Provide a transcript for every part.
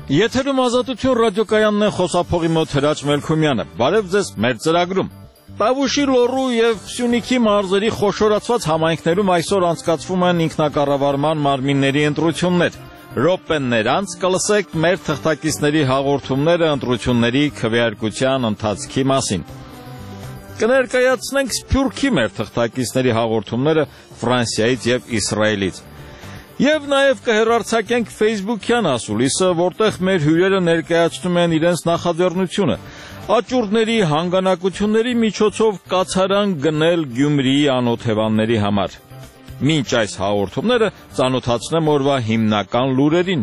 Եթերում ազատություն ռադիոկայանն է, խոսափողի մոտ Հրաչ Մելքումյանը։ Բարև ձեզ մեր ծրագրում։ Տավուշի, Լոռու եւ Սյունիքի մարզերի խոշորացված համայնքներում այսօր անցկացվում են ինքնակառավարման մարմինների ընտրություններ։ Րոպեներ անց կլսեք մեր թղթակիցների հաղորդումները ընտրությունների քվեարկության ընթացքի մասին։ Կներկայացնենք Սփյուռքի մեր թղթակիցների հաղորդումները Ֆրանսիայից եւ Իսրայելից։ Եվ նաև կհեռարձակենք Facebook-յան ասուլիսը, որտեղ մեր հյուրերը ներկայացնում են իրենց նախաձեռնությունը։ Աճուրդների հանգանակությունների միջոցով կացարան գնել Գյումրիի անօթևանների համար։ Մինչ այս հաղորդումները ծանոթացնեմ օրվա հիմնական լուրերին։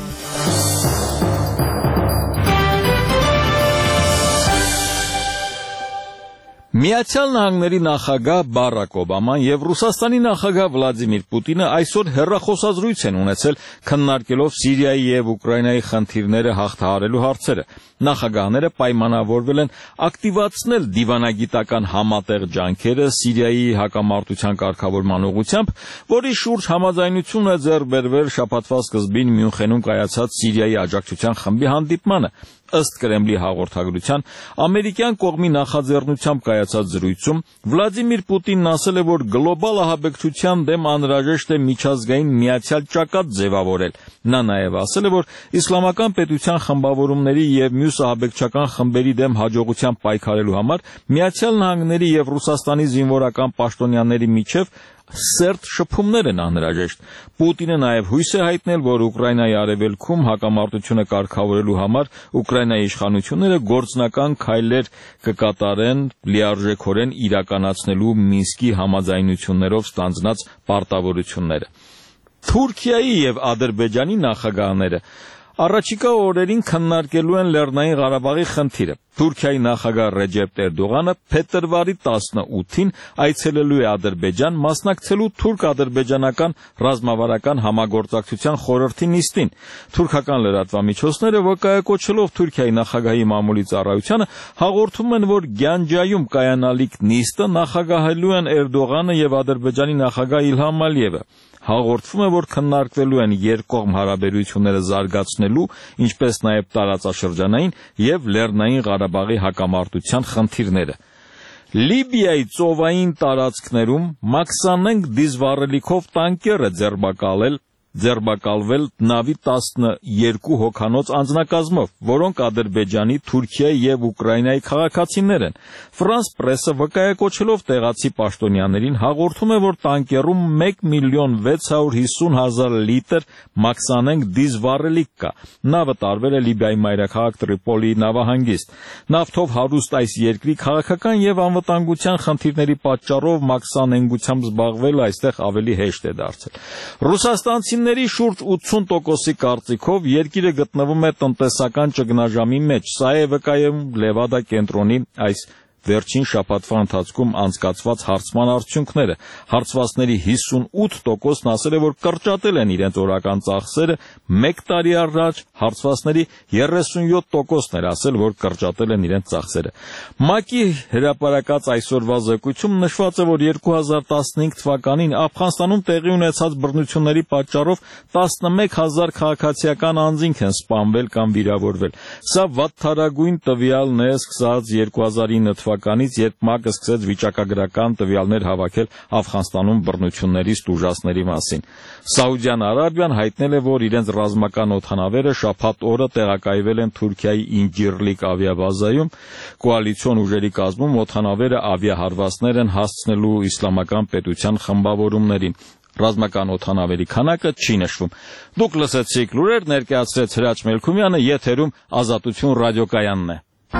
Միացյալ Նահանգների նախագահ Բարակ Օբաման եւ Ռուսաստանի նախագահ Վլադիմիր Պուտինը այսօր հեռախոսազրույց են ունեցել քննարկելով Սիրիայի եւ Ուկրաինայի խնդիրները հաղթահարելու հարցերը։ Նախագահները պայմանավորվել են ակտիվացնել դիվանագիտական համատեղ ջանքերը Սիրիայի հակամարտության կարգավորման ուղղությամբ, որի շուրջ համաձայնություն է ձեռք բերվել շաբաթվա սկզբին Մյունխենում կայացած Սիրիայի աջակցության խմբի հանդիպմանը։ Ըստ Կրեմլի հաղորդագրության, ամերիկյան կողմի նախաձեռնությամբ կայացած զրույցում Վլադիմիր Պուտինն ասել է, որ գլոբալ ահաբեկչության դեմ անհրաժեշտ է միջազգային միացյալ ճակատ ձևավորել։ Նա նաև ասել է, որ իսլամական պետության խմբավորումների եւ մյուս ահաբեկչական խմբերի դեմ հաջողությամբ պայքարելու համար Միացյալ Նահանգների եւ Ռուսաստանի զինվորական պաշտոնյաների միջև սերտ շփումներ են անհրաժեշտ։ Պուտինը նաև հույս է հայտնել, որ Ուկրաինայի արևելքում հակամարտությունը կարգավորելու համար Ուկրաինայի իշխանությունները գործնական քայլեր կկատարեն լիարժեքորեն իրականացնելու Մինսկի համաձայնություններով ստանձնած պարտավորությունները։ Թուրքիայի եւ Ադրբեջանի նախագահները առաջիկա օրերին քննարկելու են Լեռնային Ղարաբաղի խնդիրը։ Թուրքիայի նախագահ Ռեջեփ Էրդողանը փետրվարի 18-ին այցելելու է Ադրբեջան, մասնակցելու թուրք-ադրբեջանական ռազմավարական համագործակցության խորհրդի նիստին։ Թուրքական լրատվամիջոցները վկայակոչելով Թուրքիայի նախագահի մամուլի ծառայությանը հաղորդում են, որ Գյանջայում կայանալիք նիստը նախագահելու են Էրդողանը եւ Ադրբեջանի նախագահ Իլհամ Ալիևը։ Հաղորդվում է, որ քննարկվելու են երկկողմ հարաբերությունները զարգացնելու, ինչպես նաև տարածաշրջանային եւ Լեռնային Ղարաբաղի հակամարտության խնդիրները։ Լիբիայի ծովային տարածքներում մաքսանենգ դիզվառելիքով տանկեր է ձերբակալվել նավի 12 հոգանոց անձնակազմով, որոնք Ադրբեջանի, Թուրքիայի եւ Ուկրաինայի քաղաքացիներ են։ Ֆրանս պրեսը վկայակոչելով տեղացի պաշտոնյաներին հաղորդում է, որ տանկերում 1,650,000 լիտր մաքսանենգ դիզվառելիք կա։ Նավը տարվել է Լիբիայի մայրաքաղաք Տրիպոլիի նավահանգիստ։ Նավթով հարուստ այս երկրի քաղաքական եւ անվտանգության խնդիրների պատճառով մաքսանենգությամբ զբաղվելը այստեղ ավելի հեշտ է դարձել։ Ռուսաստանցիների շուրջ 80%-ի կարծիքով երկիրը գտնվում է տնտեսական ճգնաժամի մեջ։ Սա է վկայում Լևադա կենտրոնի այս վերջին շաբաթվա ընթացքում անցկացված հարցման արդյունքները։ Հարցվածների 58%-ն ասել է, որ կրճատել են իրենց օրական ծախսերը, 1 տարի առաջ հարցվածների 37%-ն էր ասել, որ կրճատել են իրենց ծախսերը։ ՄԱԿ-ի հրապարակած այսօրվա զեկույցում նշված է, որ 2015 թվականին Աֆղանստանում տեղի ունեցած բռնությունների պատճառով 11000 քաղաքացիական անձինք են սպանվել կամ վիրավորվել։ Սա վատթարագույն տվյալն է սկսած 2009 թվականից, երբ ՄԱԿ-ը սկսեց վիճակագրական տվյալներ հավաքել Աֆղանստանում բռնությունների ստուժածների մասին։ Սաուդյան Արաբիան հայտնել է, որ իրենց ռազմական օդանավերը շաբաթ օրը տեղակայվել են Թուրքիայի Ինջիրլիկ ավիաբազայում։ Կոալիցիոն ուժերի կազմում օդանավերը ավիահարվածներ են հասցնելու իսլամական պետության խմբավորումներին։ Ռազմական օդանավերի քանակը չի նշվում։ Դուք լսեցիք լուրեր, ներկայացրեց Հրաչ Մելքումյանը, եթերում Ազատություն ռադիոկայանն է։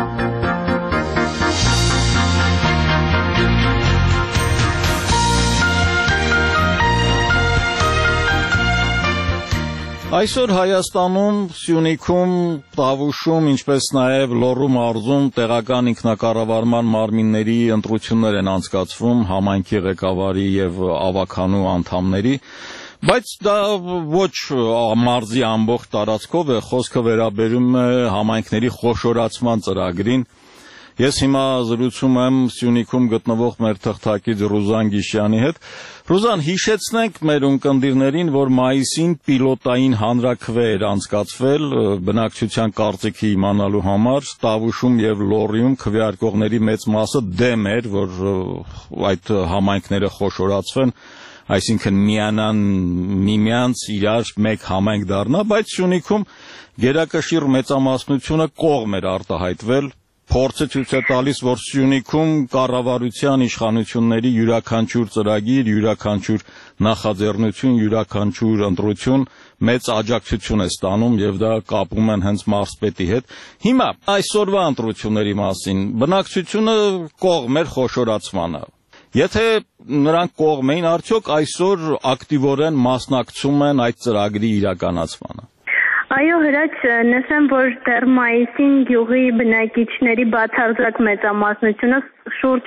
Այսօր Հայաստանում, Սյունիքում, Տավուշում, ինչպես նաև Լոռու մարզում տեղական ինքնակառավարման մարմինների ընտրություններ են անցկացվում համայնքի ղեկավարի եւ ավականու անդամների, բայց դա ոչ մարզի ամբողջ տարածքով է, խոսքը վերաբերում է համայնքների խոշորացման ծրագրին։ Ես հիմա զրուցում եմ Սյունիքում գտնվող մեր թղթակից Ռուզան Գիշյանի հետ։ Ռուզան, հիշեցնենք մեր ունկնդիրներին, որ մայիսին պիլոտային հանրաքվե էր անցկացվել բնակչության կարծիքի իմանալու համար, Տավուշում եւ Լոռիում քվեարկողների մեծ մասը դեմ էր, որ այդ համայնքները խոշորացվեն, այսինքն միանան միմյանց իրար մեկ համայնք դառնա, բայց Սյունիքում գերակշիռ մեծամասնությունը կողմ էր արտահայտվել։ Փորձը ցույց է տալիս, որ Սյունիքում կառավարության իշխանությունների յուրաքանչյուր ծրագիր, յուրաքանչյուր նախաձեռնություն, յուրաքանչյուր ընտրություն մեծ աջակցություն է ստանում եւ դա կապում են հենց մարզպետի հետ։ Հիմա այսօրվա ընտրությունների մասին բնակչությունը կողմ էր խոշորացմանը։ Եթե նրանք կողմ էին, արդյոք այսօր ակտիվորեն մասնակցում են այդ ծրագրի իրականացմանը։ Այո, Հրաչ, նշեմ, որ դեռ մայիսին գյուղի բնակիչների բացարձակ մեծամասնությունը շուրջ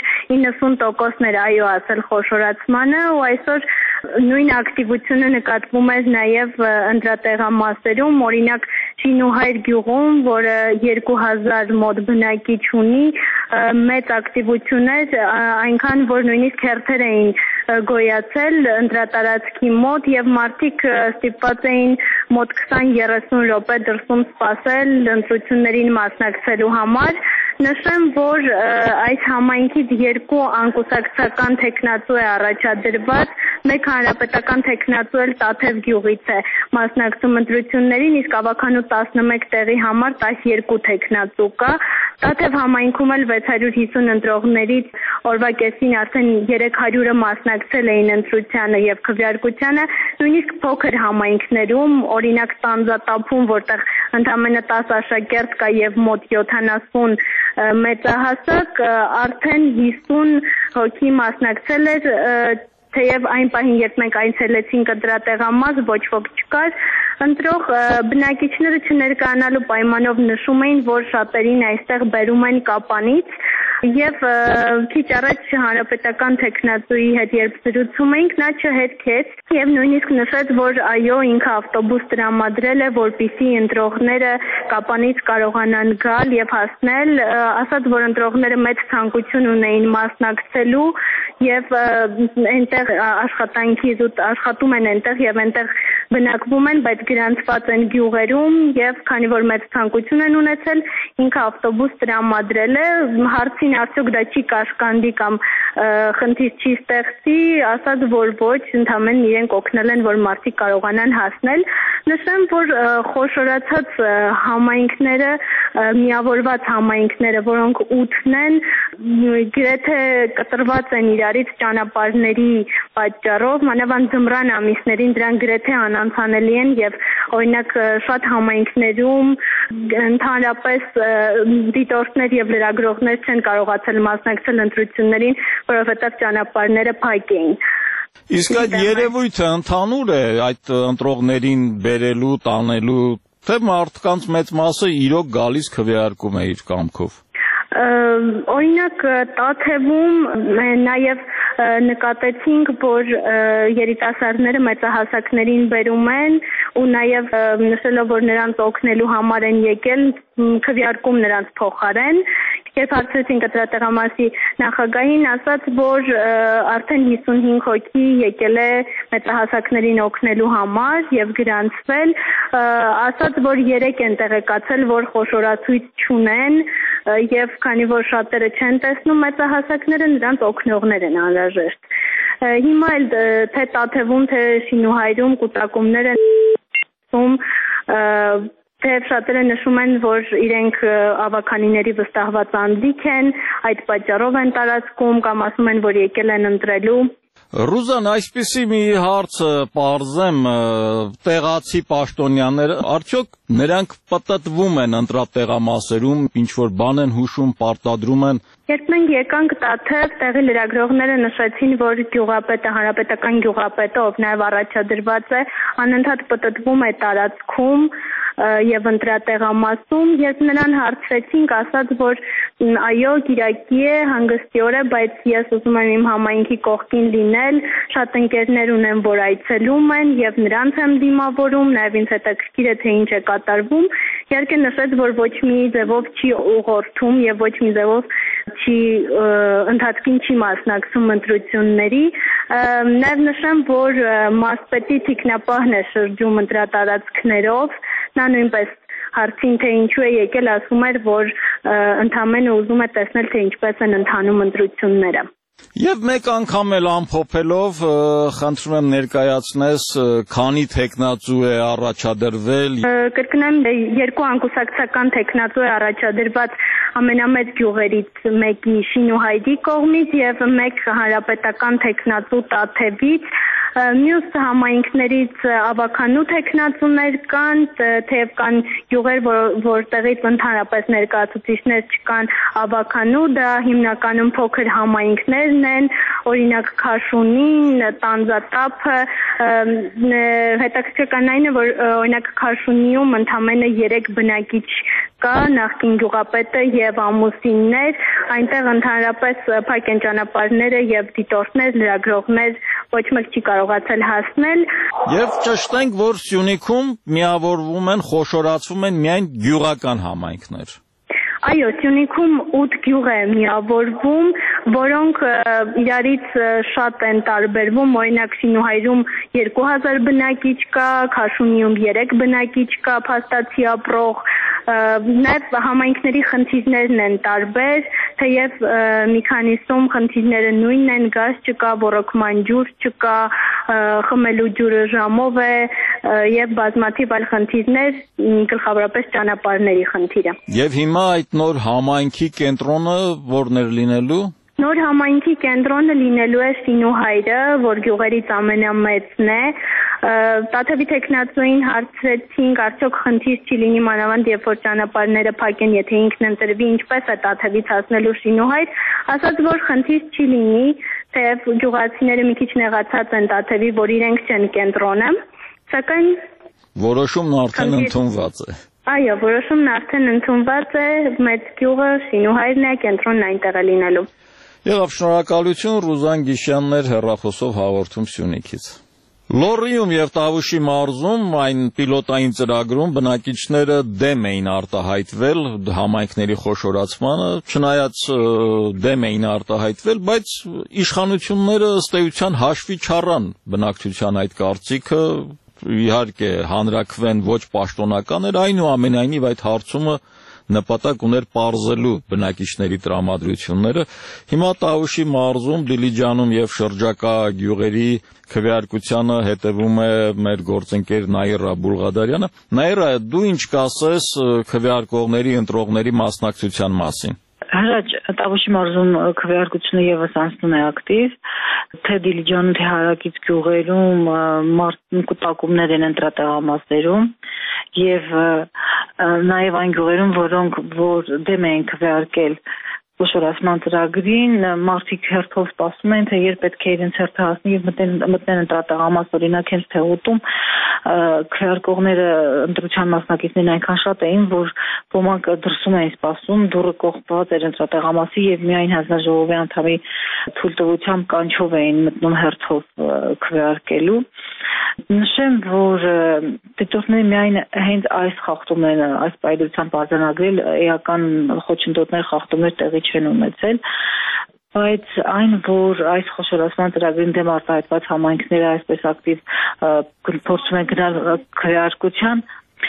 90% էր այո ասել խոշորացմանը ու այսօր նույն ակտիվությունը նկատվում էր նաև ընտրատեղամասերում, օրինակ Շինուհայր գյուղում, որը 2000 մոտ բնակիչ ունի, մեծ ակտիվություն էր, այնքան որ նույնիսկ հերթեր էին գոյացել ընտրատարածքի մոտ եւ մարդիկ ստիպված էին մոտ 20-30 րոպե դրսում սպասել ընտրություններին մասնակցելու համար։ Նշեմ, որ այս համայնքից 2 անկուսակցական թեկնածու է առաջադրված, 1 հանրապետական թեկնածու էլ Տաթև գյուղից է մասնակցում ընտրություններին, իսկ ավականու 11 տեղի համար 12 թեկնածու կա։ Տաթև համայնքում էլ 650 ընտրողներից օրվա կեսին արդեն 300-ը մասնակցել էին ընտրությանը եւ քվեարկությանը, նույնիսկ փոքր համայնքներում, օրինակ Տանձատափում, որտեղ ընդամենը 10 աշակերտ կա եւ մոտ 70 մեծահասակ, արդեն 50 հոգի մասնակցել էր, թեև այն պահին, երբ մենք այցելեցինք ընտրատեղամաս, ոչ ոք չկար, ընտրող բնակիչները չներկայանալու պայմանով նշում էին, որ շատերին այստեղ բերում են Կապանից եւ քիչ առաջ հանրապետական թեկնածուի հետ երբ զրուցում էինք, նա չհետքեց եւ նույնիսկ նշեց, որ այո, ինքը ավտոբուս տրամադրել է, որպեսզի ընտրողները Կապանից կարողանան գալ եւ հասնել, ասաց, որ ընտրողները մեծ ցանկություն ունեին մասնակցելու եւ այնտեղ աշխատանքի զուտ աշխատում են այնտեղ եւ այնտեղ բնակվում են, բայց գրանցված են գյուղերում եւ քանի որ մեծ ցանկություն են ունեցել, ինքը ավտոբուս տրամադրել է, հարցին արդյոք դա չի կաշկանդի կամ խնդիր չի ստեղծի, ասաց, որ ոչ, ընդհանրեն իրենք օգնել են, որ մարդիկ կարողանան հասնել։ Նշեմ, որ խոշորացած համայնքները, միավորված համայնքները, որոնք 8-ն են, գրեթե կտրված են իրարից ճանապարհների պատճառով, մանավանդ ձմռան ամիսներին դրանք գրեթե անանցանելի են եւ օրինակ շատ համայնքներում ընդհանրապես դիտորդներ եւ լրագրողներ չեն կարողացել մասնակցել ընտրություններին, որովհետեւ ճանապարհները փակ էին։ Իսկ այդ երևույթը ընդհանուր է այդ ընտրողներին բերելու, տանելու, թե մարդկանց մեծ մասը իրոք գալիս քվեարկում է իր կամքով։ Օրինակ Տաթևում նաև նկատեցինք, որ երիտասարդները մեծահասակներին բերում են ու նաև նշելով, որ նրանց օգնելու համար են եկել, քվեարկում նրանց փոխարեն։ Երբ հարցրեցինք ընտրատեղամասի նախագահին, ասաց, որ արդեն 55 հոգի եկել է մեծահասակներին օգնելու համար եւ գրանցվել, ասաց, որ 3 են տեղեկացել, որ խոշորացույց չունեն եւ քանի որ շատերը չեն տեսնում մեծահասակները, նրանց օգնողներ են անհրաժեշտ։ Հիմա էլ թե Տաթևում, թե Շինուհայրում կուտակումներ են Թեև շատերը նշում են, որ իրենք ավականիների վստահված անձիկ են, այդ պատճառով են տարածքում կամ ասում են, որ եկել են ընտրելու։ Ռուզան, այսպիսի մի հարց պարզեմ, տեղացի պաշտոնյաները, արդյոք նրանք պատտվում են ընտրատեղամասերում, ինչ-որ բան են հուշում, պարտադրում են։ Երբ մենք եկանք Տաթև, տեղի լրագրողները նշեցին, որ գյուղապետը, հանրապետական գյուղապետը, ով նաև առաջադրված է, անընդհատ պատտվում է տարածքում եւ ընտրատեղամասում, երբ նրան հարցրեցինք, ասաց, որ այո, Կիրակի է, հանգստի օր է, բայց ես ուզում եմ իմ համայնքի կողքին լինել, շատ ընկերներ ունեմ, որ այցելում են եւ նրանց եմ դիմավորում, նաեւ ինձ հետաքրքիր է թե ինչ է կատարվում Իհարկե նշեց, որ ոչ մի ձևով չի ուղղորդում եւ ոչ մի ձևով չի ընթացքին չի մասնակցում ընտրությունների։ Նաեւ նշեմ, որ մարզպետի թիկնապահն է շրջում ընտրատարածքներով, նա նույնպես հարցին թե ինչու է եկել, ասում էր, որ ընդամենը ուզում է տեսնել, թե ինչպես են ընթանում ընտրությունները։ Եվ մեկ անգամ էլ ամփոփելով, խնդրում եմ ներկայացնես, քանի թեկնածու է առաջադրվել։ Կրկնեմ, երկու անկուսակցական թեկնածու է առաջադրված ամենամեծ գյուղերից մեկի Շինուհայրի կողմից եւ մեկ հանրապետական թեկնածու Տաթևից։ Մյուս համայնքներից ավականու թեկնածուներ կան, թեև կան գյուղեր, որտեղից ընդհանրապես ներկայացուցիչներ չկան ավականու, դա հիմնականում փոքր համայնքներն են, օրինակ Քաշունին, Տանձատափը, հետաքրքրական այն է, որ օրինակ Քաշունիում ընդամենը 3 բնակիչ կա, նախկին գյուղապետը եւ ամուսիններ, այնտեղ ընդհանրապես փակ են ճանապարհները եւ դիտորդներ, լրագրողներ ոչ մեկ չի կարողացել հասնել։ Եվ ճշտենք, որ Սյունիքում միավորվում են, խոշորացվում են միայն գյուղական համայնքներ։ Այո, Սյունիքում 8 գյուղ է միավորվում, որոնք իրարից շատ են տարբերվում, օրինակ Շինուհայրում 2000 բնակիչ կա, Քաշունիում 3 բնակիչ կա, փաստացի ապրող, նաև համայնքների խնդիրներն են տարբեր, թեև մի քանիսում խնդիրները նույնն են, գազ չկա, ոռոգման ջուր չկա, խմելու ջուրը ժամով է եւ բազմաթիվ այլ խնդիրներ, գլխավորապես ճանապարհների խնդիրը։ Եվ հիմա այդ նոր համայնքի կենտրոնը որն էր լինելու։ Նոր համայնքի կենտրոնը լինելու է Շինուհայրը, որ գյուղերից ամենամեծն է։ Տաթևի թեկնածուին հարցրեցինք, արդյոք խնդիր չի լինի մանավանդ, երբ որ ճանապարհները փակ են, եթե ինքն ընտրվի, ինչպես է Տաթևից հասնելու Շինուհայր, ասաց, որ խնդիր չի լինի, թեև գյուղացիները մի քիչ նեղացած են Տաթևի, որ իրենք չեն կենտրոնը, սակայն որոշումն արդեն ընդունված է։ Այո, որոշումն արդեն ընդունված է, մեծ գյուղը Շինուհայրն է, կենտրոնն այնտեղ է լինելու։ Եղավ, շնորհակալություն, Ռուզան Գիշյաններ, հեռախոսով հաղորդում Սյունիքից։ Լոռիում եւ Տավուշի մարզում այն պիլոտային ծրագրում բնակիչները դեմ էին արտահայտվել համայնքների խոշորացմանը, չնայած դեմ էին արտահայտվել, բայց իշխանությունները ըստ էության հաշվի չառան բնակչության այդ կարծիքը, իհարկե հանրաքվեն ոչ պաշտոնական էր, այնուամենայնիվ այդ հարցումը նպատակ ուներ պարզելու բնակիչների տրամադրությունները։ Հիմա Տավուշի մարզում, Դիլիջանում եւ շրջակա գյուղերի քվեարկությանը հետևում է մեր գործընկեր Նաիրա Բուլղադարյանը։ Նաիրա, դու ինչ կասես քվեարկողների, ընտրողների մասնակցության մասին։ Հրաչ Տավուշի մարզում քվեարկությունը եւս անցնում է ակտիվ, թե Դիլիջանում, թե հարակից գյուղերում կուտակումներ են ընտրատեղամասերում եւ նաեւ այն գյուղերում, որ դեմ են քվեարկել խոշորացման ծրագրին, մարդիկ հերթով սպասում են, թե երբ պետք է իրենց հերթը հասնի եւ մտնեն ընտրատեղամաս, օրինակ հենց Թեղուտում քվեարկողները, ընտրության մասնակիցներն այնքան շատ էին, որ ոմանք դրսում էին սպասում, դուռը կողպված էր ընտրատեղամասի եւ միայն հանձնաժողովի անդամի թույլտվությամբ կանչով էին մտնում հերթով քվեարկելու։ Նշեմ, որ դիտորդները միայն հենց այս խախտումները, այս պայծրությամբ արձանագրել, էական խոչընդոտներ, խախտումներ տեղի չեն ունեցել, բայց այն, որ այս խոշորացման ծրագրին դեմ արտահայտված համայնքները այսպես ակտիվ փորձում են գնալ քվեարկության,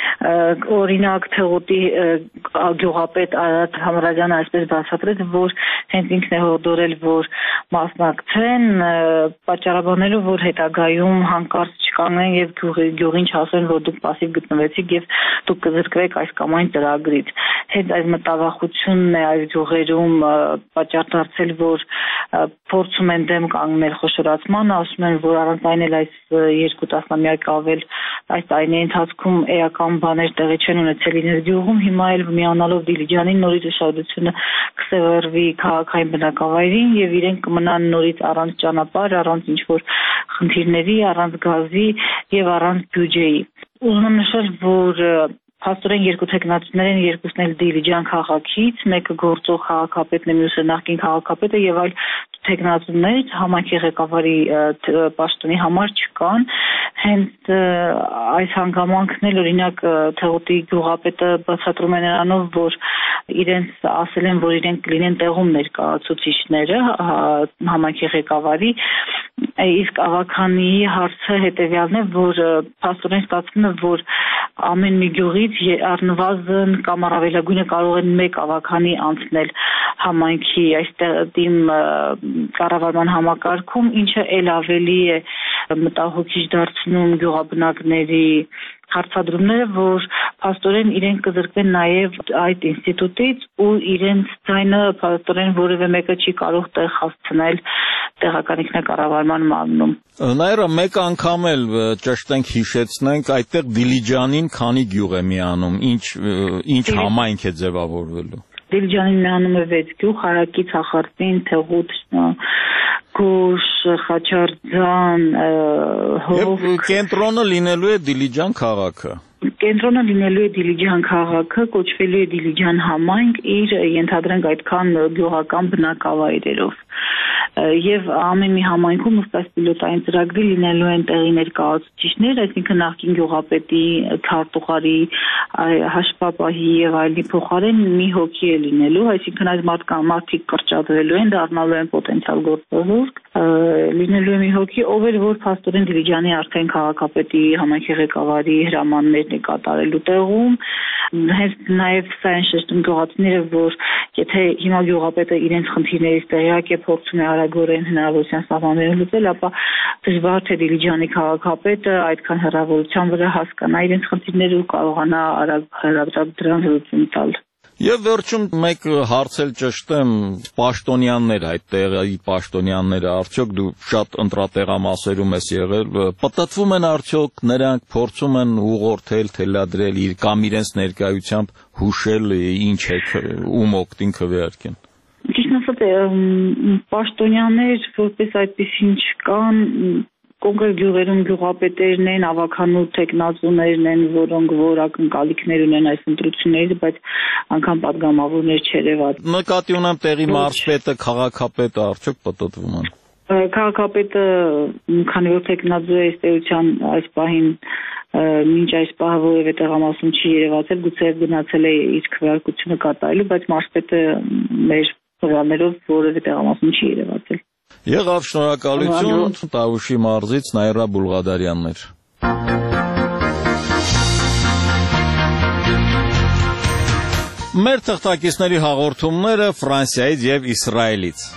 օրինակ Թեղուտի գյուղապետ Արարատ Համարազյանը այսպես բացատրեց, որ հենց ինքն է հորդորել, որ մասնակցեն, պատճառաբանելով, որ հետագայում հանկարծ չկանգնեն եւ գյուղին չասեն, որ դուք պասիվ գտնվեցիք եւ դուք կզրկվեք այս կամ այն ծրագրից։ Հենց այս մտավախությունն է այս գյուղերում պատճառ դարձել, որ փորձում են դեմ կանգնել խոշորացմանը, ասում են, որ առանց այն էլ այս 2 տասնամյակ ավել այս տարիների ընթացքում էական բաներ տեղի չեն ունեցել իրենց գյուղում, հիմա էլ միանալով Դիլիջանին նորից ուշադրությունը կսևեռվի քաղաքային բնակավայրին եւ իրենք կմնան նորից առանց ճանապարհ, առանց ինչ-որ խնդիրների, առանց գազի եւ առանց բյուջեի։ Ուզում եմ նշել, որ փաստորեն երկու թեկնածուներ են, երկուսն էլ Դիլիջան քաղաքից, մեկը գործող քաղաքապետն է, մյուսը նախկին քաղաքապետը եւ այլ թեկնածուներ համայնքի ղեկավարի պաշտոնի համար չկան, հենց այս հանգամանքն էլ օրինակ Թեղուտի գյուղապետը բացատրում է նրանով, որ իրենց ասել են, որ իրենք կլինեն տեղում ներկայացուցիչները համայնքի ղեկավարի, իսկ ավագանի հարցը հետևյալն է, որ փաստորեն ստացվում է, որ ամեն մի գյուղից առնվազն կամ առավելագույնը կարող են մեկ ավագանի անցնել համայնքի այստեղ կառավարման համակարգում, ինչը ել ավելի է մտահոգիչ դարձնում գյուղաբնակների հարցադրումները, որ փաստորեն իրենք կզրկվեն նաև այդ ինստիտուտից ու իրենց ձայնը փաստորեն որևէ մեկը չի կարող տեղ հասցնել տեղական ինքնակառավարման մարմնում։ Նաիրա, մեկ անգամ էլ ճշտենք հիշեցնենք, այդտեղ Դիլիջանին քանի գյուղ է միանում, ինչ համայնք է ձևավորվելու։ Դիլիջանին միանում է 6 գյուղ, Հարակի, Ցախարտին, Թեղուտ, Գուշ, Խաչարձան, Հովք։ Եվ կենտրոնը լինելու է Դիլիջան քաղաքը։ Կենտրոնը լինելու է Դիլիջան քաղաքը, կոչվելու է Դիլիջան համայնք, իր ենթադրենք այդքան գյուղական բնակավայրերով։ Եվ ամեն մի համայնքում ըստ այս պիլոտային ծրագրի լինելու են տեղի ներկայացուցիչներ, այսինքն նախկին գյուղապետի, քարտուղարի, հաշվապահի եւ այլնի փոխարեն մի հոգի է լինելու, այսինքն այս մարդիկ կրճատվելու են, դառնալու են պոտենցիալ գործողորկ, լինելու է մի հոգի, ով էլ որ փաստորեն Դիլիջանի արդեն քաղաքապետի համայնքի ղեկավարի հրամաններն է կատարելու տեղում, հենց նաև սա են շեշտում գյուղացիները, որ եթե հիմա գյուղապետը իրենց խնդիրներից տեղյակ է, փորձում է արագորեն հնարավորության սահմաններում լուծել, ապա դժվար թե Դիլիջանի քաղաքապետը այդքան հեռավորության վրա հասկանա իրենց խնդիրները ու կարողանա արագ դրան լուծում տալ։ Եվ վերջում մեկ հարց էլ ճշտեմ, պաշտոնյաներ, այդտեղի պաշտոնյաները, արդյոք դու շատ ընտրատեղամասերում ես եղել, պտտվում են արդյոք նրանք, փորձում են ուղղորդել, թելադրել կամ իրենց ներկայությամբ հուշել ինչ է, ում օգտին քվեարկեն։ Ճիշտ ասած, պաշտոնյաներ որպես այդպիսին չկան, կոնկրետ գյուղերում գյուղապետերն են, ավագանու թեկնածուներն են, որոնք որ ակնկալիքներ ունեն այս ընտրություններից, բայց անգամ падգամավորներ չերևաց։ Նկատի ունեմ տեղի մարզպետը, քաղաքապետը արդյոք պտտվում են։ Քաղաքապետը, քանի որ թեկնածու է ըստեյության այս պահին մինչ այս պահը որևէ տեղամասում չի երևացել, գուցե գնացել է իր քվեարկությունը կատարելու, բայց մարզպետը մեր ծրագրերով որևէ տեղամասում չի երևացել։ Եղավ, շնորհակալություն, Տավուշի մարզից Նաիրա Բուլղադարյանն էր։ Մեր թղթակիցների հաղորդումները Ֆրանսիայից եւ Իսրայելից։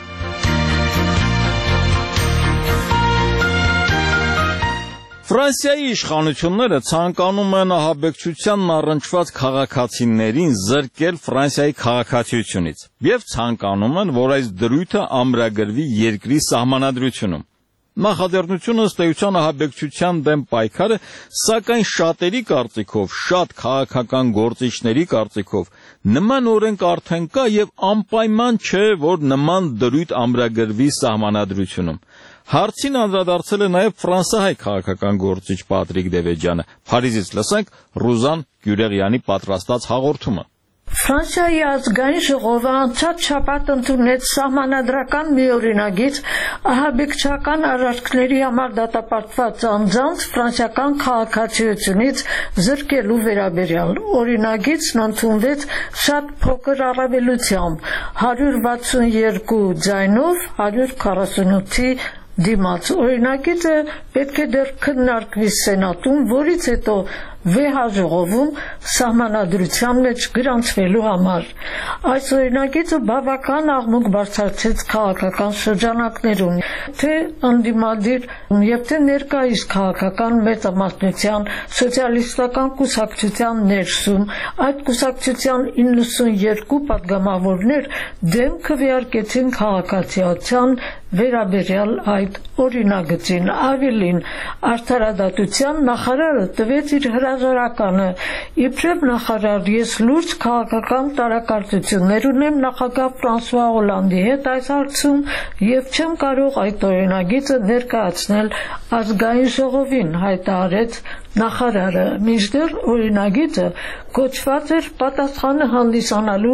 Ֆրանսիայի իշխանությունները ցանկանում են ահաբեկչությանն առնչված քաղաքացիներին զրկել Ֆրանսիայի քաղաքացիությունից եւ ցանկանում են, որ այս դրույթը ամրագրվի երկրի սահմանադրությունում։ Նախաձեռնությունը ըստ էության ահաբեկչության դեմ պայքարը, սակայն շատերի կարծիքով, շատ քաղաքական գործիչների կարծիքով, նման օրենք արդեն կա եւ անպայման չէ, որ նման դրույթ ամրագրվի սահմանադրությունում։ Հարցին անդրադարձել է նաև ֆրանսահայ քաղաքական գործիչ Պատրիկ Դևեջյանը։ Փարիզից լսենք Ռուզան Գյուրեղյանի պատրաստած հաղորդումը։ Ֆրանսիայի ազգային ժողովը անցած շաբաթ ընդունեց սահմանադրական մի օրինագիծ ահաբեկչական արարքների համար դատապարտված անձանց ֆրանսիական քաղաքացիությունից զրկելու վերաբերյալ։ Օրինագիծն ընդունվեց շատ փոքր առավելությամբ՝ 162 ձայնով 148-ի դիմաց։ Օրինագիծը պետք է դեռ քննարկվի Սենատում, որից հետո վեհաժողովում սահմանադրության մեջ գրանցվելու համար։ Այս օրինագիծը բավական աղմուկ բարձրացրեց քաղաքական շրջանակներում, թե ընդդիմադիր եւ թե ներկայիս քաղաքական մեծամասնության սոցիալիստական կուսակցության ներսում այդ կուսակցության 92 падգամավորներ դեմ քվեարկեցին քաղաքացիության վերաբերյալ այդ օրինագծին։ Ավելին, արդարադատության նախարարը տվեց իր հրաժարականը։ Իբրև նախարար, ես լուրջ քաղաքական տարակարծություններ ունեմ նախագահ Ֆրանսուଆ Օլանդի հետ այս հարցում եւ չեմ կարող այդ օրինագիծը ներկայացնել ազգային ժողովին, հայտարարեց նախարարը։ Մինչդեռ օրինագիծը կոչված էր պատասխանը հանդիսանալու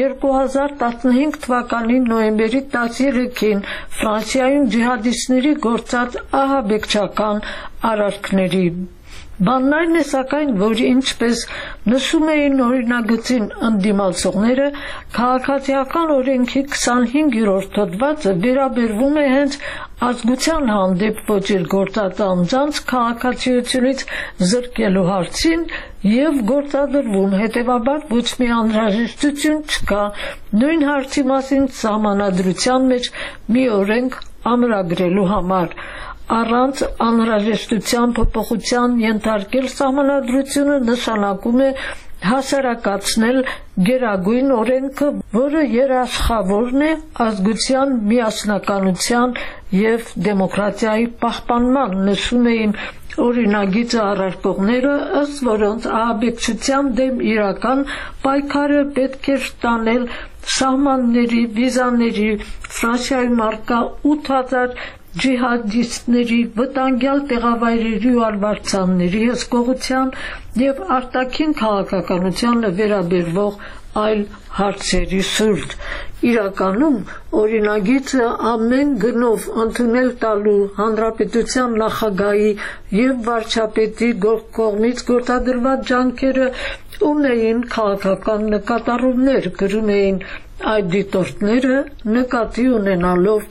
2015 թվականի նոյեմբերի 13-ին Ֆրանսիայում ջիհադիստների գործած ահաբեկչական արարքների։ Բանն այն է սակայն, որ ինչպես նշում էին օրինագծին ընդդիմացողները, քաղաքացիական օրենքի 25-րդ հոդվածը վերաբերվում է հենց ազգության հանդեպ ոչիր գործած անձանց քաղաքացիությունից զրկելու հարցին եւ գործադրվում, հետեւաբար ոչ մի անհրաժեշտություն չկա նույն հարցի մասին սահմանադրության մեջ մի օրենք ամրագրելու համար։ Առանց անհրաժեշտության փոփոխության ենթարկել սահմանադրությունը նշանակում է հասարակացնել գերագույն օրենքը, որը երաշխավորն է ազգության միասնականության եւ դեմոկրատիայի պահպանման, նշում էին օրինագիծը առարկողները, ըստ որոնց ահաբեկչության դեմ իրական պայքարը պետք է տանել սահմանների, վիզաների, Ֆրանսիայում առկա 8000 ջիհադիստների վտանգյալ տեղավայրերի ու արվարձանների հսկողության եւ արտաքին քաղաքականությանը վերաբերվող այլ հարցերի շուրջ։ Իրականում օրինագիծը ամեն գնով ընդունել տալու հանրապետության նախագահի եւ վարչապետի կողմից գործադրված ջանքերը ունեին քաղաքական նկատառումներ, գրում էին այդ դիտորդները, նկատի ունենալով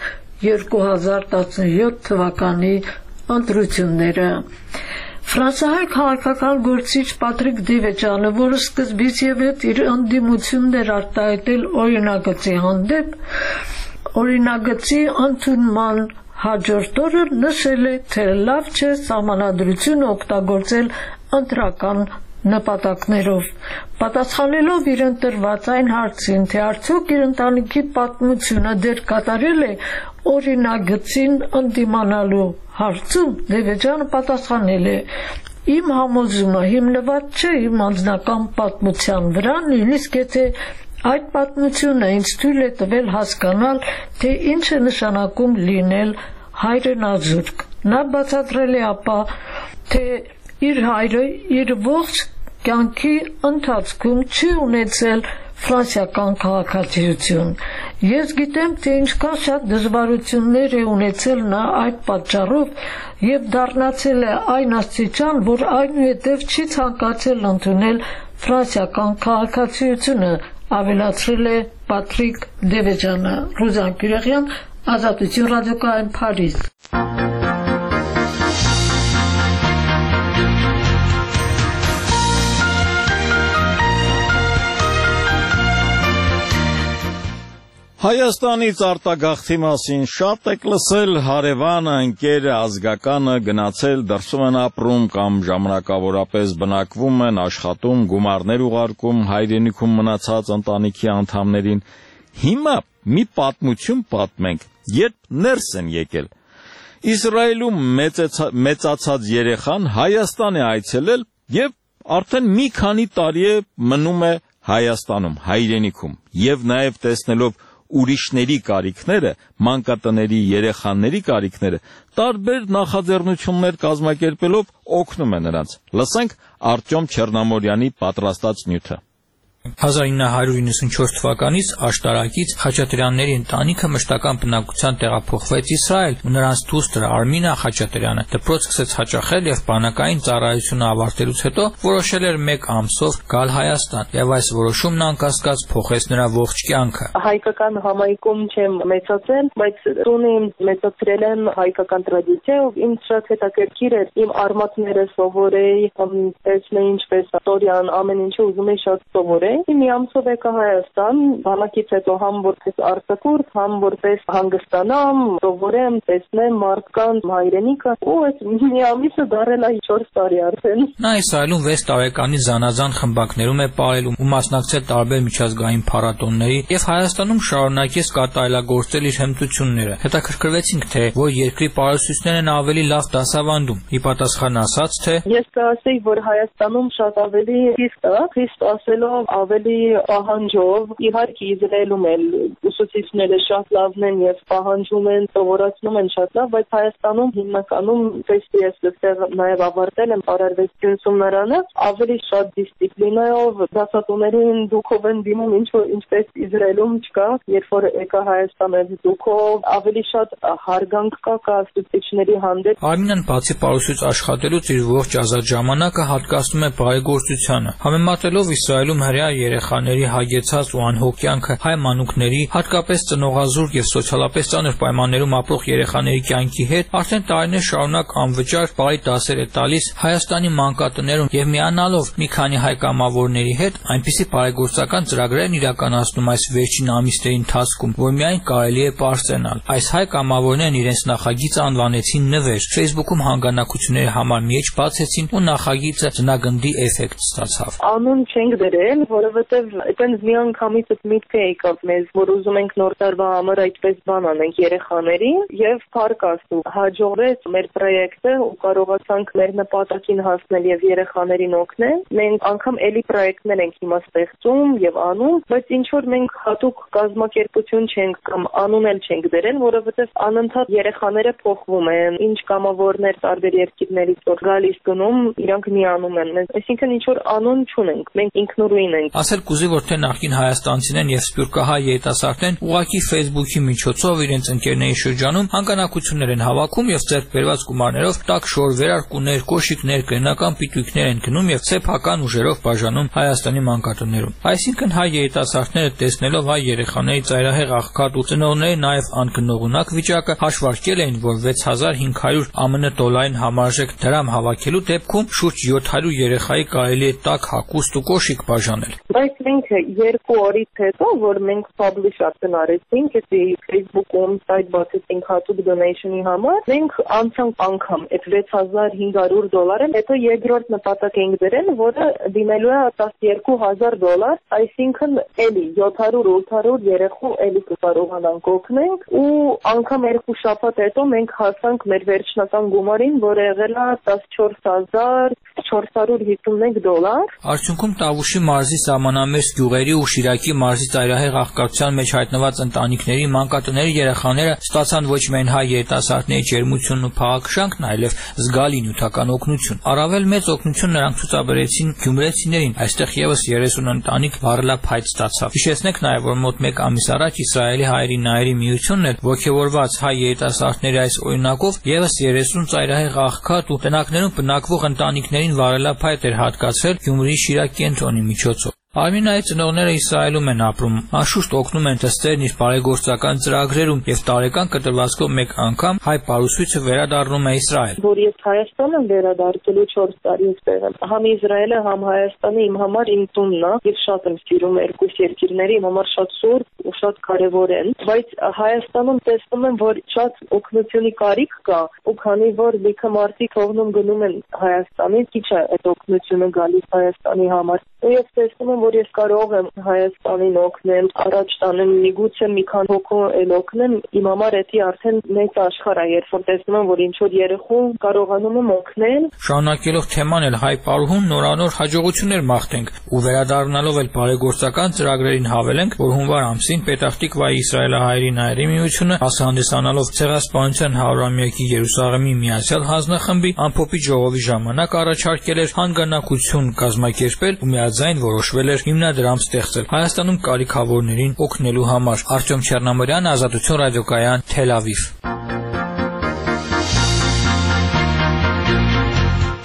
2017 թվականի ընտրությունները։ Ֆրանսիահայ քաղաքական գործիչ Պատրիկ Դիվեջյանը, որը սկզբից եւ հետ իր ընդդիմությունն էր արտահայտել օրինագծի հանդեպ, օրինագծի ընդունման հաջորդ օրը նշել է, թե լավ չէ սահմանադրությունը օգտագործել ընտրական նպատակներով։ Պատասխանելով իր ընտրված այն հարցին, թե արդյոք իր ընտանիքի պատմությունը դեր կատարել է օրինագծին ընդդիմանալու հարցում, Դևեջյանը պատասխանել է. Իմ համոզումը հիմնված չէ իմ անձնական պատմության վրա, նույնիսկ եթե այդ պատմությունը ինձ թույլ է տվել հասկանալ, թե ինչ է նշանակում լինել հայրենազուրկ։ Նա բացատրել է ապա, թե իր հայրը իր ողջ կյանքի ընթացքում չի ունեցել ֆրանսիական քաղաքացիություն։ Ես գիտեմ, թե ինչքան շատ դժվարություններ է ունեցել նա այդ պատճառով եւ դառնացել է այն աստիճան, որ այնուհետև չի ցանկացել ընդունել ֆրանսիական քաղաքացիությունը, ավելացրել է Պատրիկ Դևեջյանը։ Ռուզան Կյուրեղյան, Ազատություն ռադիոկայան, Փարիզ։ Հայաստանից արտագաղթի մասին շատ եք լսել, հարևանը, ընկերը, ազգականը գնացել, դրսում են ապրում կամ ժամանակավորապես բնակվում են, աշխատում, գումարներ ուղարկում հայրենիքում մնացած ընտանիքի անդամներին։ Հիմա մի պատմություն պատմենք, երբ ներս են եկել։ Իսրայելում մեծացած երեխան Հայաստան է այցելել եւ արդեն մի քանի տարի է մնում է Հայաստանում, հայրենիքում, եւ նաեւ տեսնելով ուրիշների կարիքները, մանկատների երեխաների կարիքները, տարբեր նախաձեռնություններ կազմակերպելով օգնում է նրանց։ Լսենք Արտյոմ Չեռնամորյանի պատրաստած նյութը։ 1994 թվականից աշտարակից Խաչատրյանների ընտանիքը մշտական բնակության տեղափոխվեց Իսրայել ու նրանց դուստր Արմինա Խաչատրյանը դպրոց սկսեց հաճախել եւ բանակային ծառայությունը ավարտելուց հետո որոշել էր 1 ամսով գալ Հայաստան եւ այս որոշումն անկասկած փոխեց նրա ողջ կյանքը։ Հայկական համայնքում չեմ մեծացել, բայց տունը մեծացրել եմ հայկական տրադիցիայով, ինձ շատ հետաքրքիր էր իմ արմատները սովորեի, տեսնեի ինչպես Տորյան ամեն ինչը ուզում էի շատ սովորեի մի ամսով եկա Հայաստան, բանակից հետո համ որպես արձակուրդ, համ որպես հանգստանամ, սովորեմ, տեսնեմ մարդկանց, հայրենիքը, ու այս մի ամիսը դարել է 4 տարի արդեն։ Նա Իսրայելում 6 տարեկանից զանազան խմբակներում է պարել ու մասնակցել տարբեր միջազգային փառատոների եւ Հայաստանում շարունակեց կատարելագործել իր հմտությունները։ Հետաքրքրվեցինք, թե որ երկրի պարուսույցներն են ավելի լավ դասավանդում։ Ի պատասխան ասաց, թե ես կասեի, որ Հայաստանում շատ ավելի խիստ ասելով ավելի պահանջով, իհարկե Իսրայելում էլ ուսուցիչները շատ լավն են եւ պահանջում են, սովորացնում են շատ լավ, բայց Հայաստանում հիմնականում ես այստեղ նաեւ ավարտել եմ պարարվեստի ուսումնարանը, ավելի շատ դիսցիպլինայով դասատուներին դուքով են դիմում, ինչպես Իսրայելում չկա, երբ որ եկա Հայաստան այս դուքով ավելի շատ հարգանք կա ուսուցիչների հանդեպ։ Արմինեն բացի պարուսույց աշխատելուց իր ողջ ազատ ժամանակը հատկացնում է բարեգործությանը, համեմատելով Իսրայելում հրեա երեխաների հագեցած ու անհոգ կյանքը հայ մանուկների, հատկապես ծնողազուրկ եւ սոցիալապես ծանր պայմաններում ապրող երեխաների կյանքի հետ, արդեն տարիներ շարունակ անվճար բարի դասեր է տալիս Հայաստանի մանկատներում եւ միանալով մի քանի հայ կամավորների հետ այնպիսի բարեգործական ծրագրեր իրականացնում այս վերջին ամիսների ընթացքում, որ միայն կարելի է պարզենալ։ Այս հայ կամավորներն իրենց նախագիծը անվանեցին նվեր, Facebook-ում հանգանակությունների համար միեջ բացեցին ու նախագիծը ծնագնդի էֆեկտ ստացավ։ Անուն չենք դրել, որովհետեւ այտենց մի անգամից այդ միտքը եկավ մեզ, որ ուզում ենք նոր տարվա համար այդպես բան անենք երեխաներին եւ փառք Աստծո հաջողվեց մեր պրոյեկտը ու կարողացանք մեր նպատակին հասնել եւ երեխաներին օգնել։ Մենք անգամ էլի պրոյեկտներ ենք հիմա ստեղծում եւ անում, բայց ինչ որ մենք հատուկ կազմակերպություն չենք կամ անուն էլ չենք դրել, որովհետեւ անընդհատ երեխաները փոխվում են, ինչ կամավորներ տարբեր երկրներից որ գալիս գնում, իրանք միանում են մեզ, այսինքն ինչ որ անուն չունենք, մենք ինքնուրույն ենք։ Ասել կուզի, որ թե նախկին հայաստանցիներն եւ սփյուռքահայ երիտասարդներն ուղղակի Facebook-ի միջոցով իրենց ընկերների շրջանում հանգանակություններ են հավաքում եւ ձեռք բերված գումարներով տաք շոր, վերարկուներ, կոշիկներ, կրնական պիտույքներ են գնում եւ սեփական ուժերով բաժանում Հայաստանի մանկատներում։ Այսինքն հայ երիտասարդները տեսնելով հայ երեխաների ծայրահեղ աղքատ ու ծնողների նաեւ անկնողունակ վիճակը հաշվարկել էին, որ 6500 ԱՄՆ դոլարին համարժեք դրամ հավաքելու դեպքում շուրջ 700 երեխայի կարելի է տաք հագուստ ու կոշիկ բաժանել։ Բայց մենք 2 օրից հետո, որ մենք publish արեցինք, էսի Facebook-ում сайт բացեցինք հատուկ donation-ի համար, մենք անցանք անգամ այդ $6500, հետո երկրորդ նպատակ ենք դրել, որը դիմելու է $12000, այսինքն էլի 700-800 երեխու էլի կկարողանանք օգնենք ու անգամ 2 շաբաթ հետո մենք հասանք մեր վերջնական գումարին, որը եղել է $14451։ Արդյունքում Տավուշի մարզի սահմանամերձ գյուղերի ու Շիրակի մարզի ծայրահեղ աղքատության մեջ հայտնված ընտանիքների մանկատների երեխաները ստացան ոչ միայն հայ երիտասարդների ջերմությունն ու փաղաքշանքն, այլև զգալի նյութական օգնություն։ Առավել մեծ օգնություն նրանք ցուցաբերեցին գյումրեցիներին, այստեղ եւս 30 ընտանիք վառելափայտ ստացավ։ Հիշեցնենք նաեւ, որ մոտ 1 ամիս առաջ Իսրայելի հայերի նայերի միությունն էլ ողջավորված հայ երիտասարդների այս օրինակով եւս 30 ծայրահեղ աղքատ ու տնակներում բնակվող ընտանիքներին վառելափայտ էր հատկացրել Գյումրիի Շիրակ կենտրոնի միջոցով։ Արմինայի ծնողները Իսրայելում են ապրում, անշուշտ օգնում են թստերն իր բարեգործական ծրագրերում եւ տարեկան կտրվածքով մեկ անգամ հայ պարուսույցը վերադառնում է Իսրայել։ Որ ես Հայաստան եմ վերադարձելու 4 տարի ստեղ եմ։ Համ Իսրայելը, համ Հայաստանը իմ համար իմ տունն է, ես շատ եմ սիրում երկու երկիրները, իմ համար շատ սուրբ ու շատ կարեւոր են, բայց Հայաստանում տեսնում եմ, որ շատ օգնությունի կարիք կա, ու քանի որ լիքը մարդիկ թողնում գնում են Հայաստանից, քիչ է այդ օգնությունը գալիս Հայաստանի համար։ Ու ես տեսնում եմ, որ ես կարող եմ Հայաստանին օգնել, առաջ տանեմ, միգուցե մի քան հոգու էլ օգնեմ, իմ համար էդի արդեն մեծ աշխարհ է, երբ որ տեսնում եմ, որ ինչ որ երեխու կարողանում եմ օգնել։ Շարունակելով թեման էլ հայ պարուհուն նորանոր հաջողություններ մաղթենք ու վերադառնալով էլ բարեգործական ծրագրերին հավելենք, որ հունվար ամսին Պետախտիկվայի իսրայելահայերի նայերի միությունը հասահանդեսանալով ցեղասպանության 100-ամյակի Երուսաղեմի միացյալ հանձնախմբի ամփոփի ժողովի ժամանակ առաջարկել էր հանգանակություն կազմակերպել ու միաձայն որոշվել էր հիմնադրամ ստեղծել Հայաստանում կարիքավորներին օգնելու համար։ Արտյոմ Չեռնամարյան, Ազատություն ռադիոկայան, Թել Ավիվ։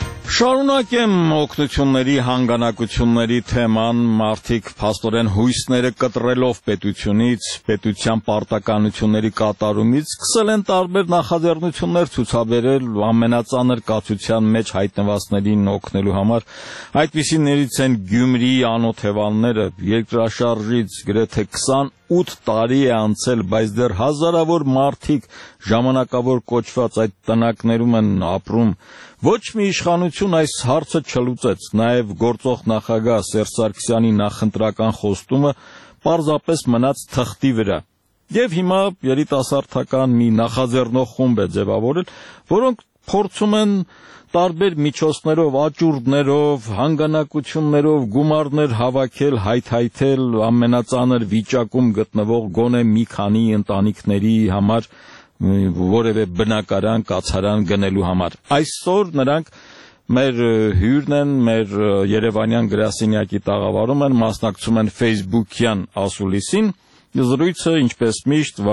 Շարունակեմ օգնությունների հանգանակությունների թեման մարդիկ փաստորեն հույսները կտրելով պետությունից, պետության պարտականությունների կատարումից սկսել են տարբեր նախաձեռնություններ ցուցաբերել ամենածանր կացության մեջ հայտնվածներին օգնելու համար։ Այդպիսիներից են Գյումրիի անօթևանները, երկրաշարժից գրեթե 28 տարի է անցել, բայց դեռ հազարավոր մարդիկ ժամանակավոր կոչված այդ տնակներում են ապրում։ Ոչ մի իշխանություն այս հարցը չլուծեց, նաև գործող նախագահ Սերժ Սարգսյանի նախընտրական խոստումը պարզապես մնաց թղթի վրա։ Եվ հիմա երիտասարդական մի նախաձեռնող խումբ է ձևավորել, որոնք փորձում են տարբեր միջոցներով, աճուրդներով, հանգանակություններով գումարներ հավաքել, հայթայթել ամենածանր վիճակում գտնվող գոնե մի քանի ընտանիքների համար որևէ բնակարան, կացարան գնելու համար։ Այսօր նրանք մեր հյուրն են, մեր Երևանյան գրասենյակի տաղավարում են, մասնակցում են Facebook-յան ասուլիսին։ Զրույցը, ինչպես միշտ,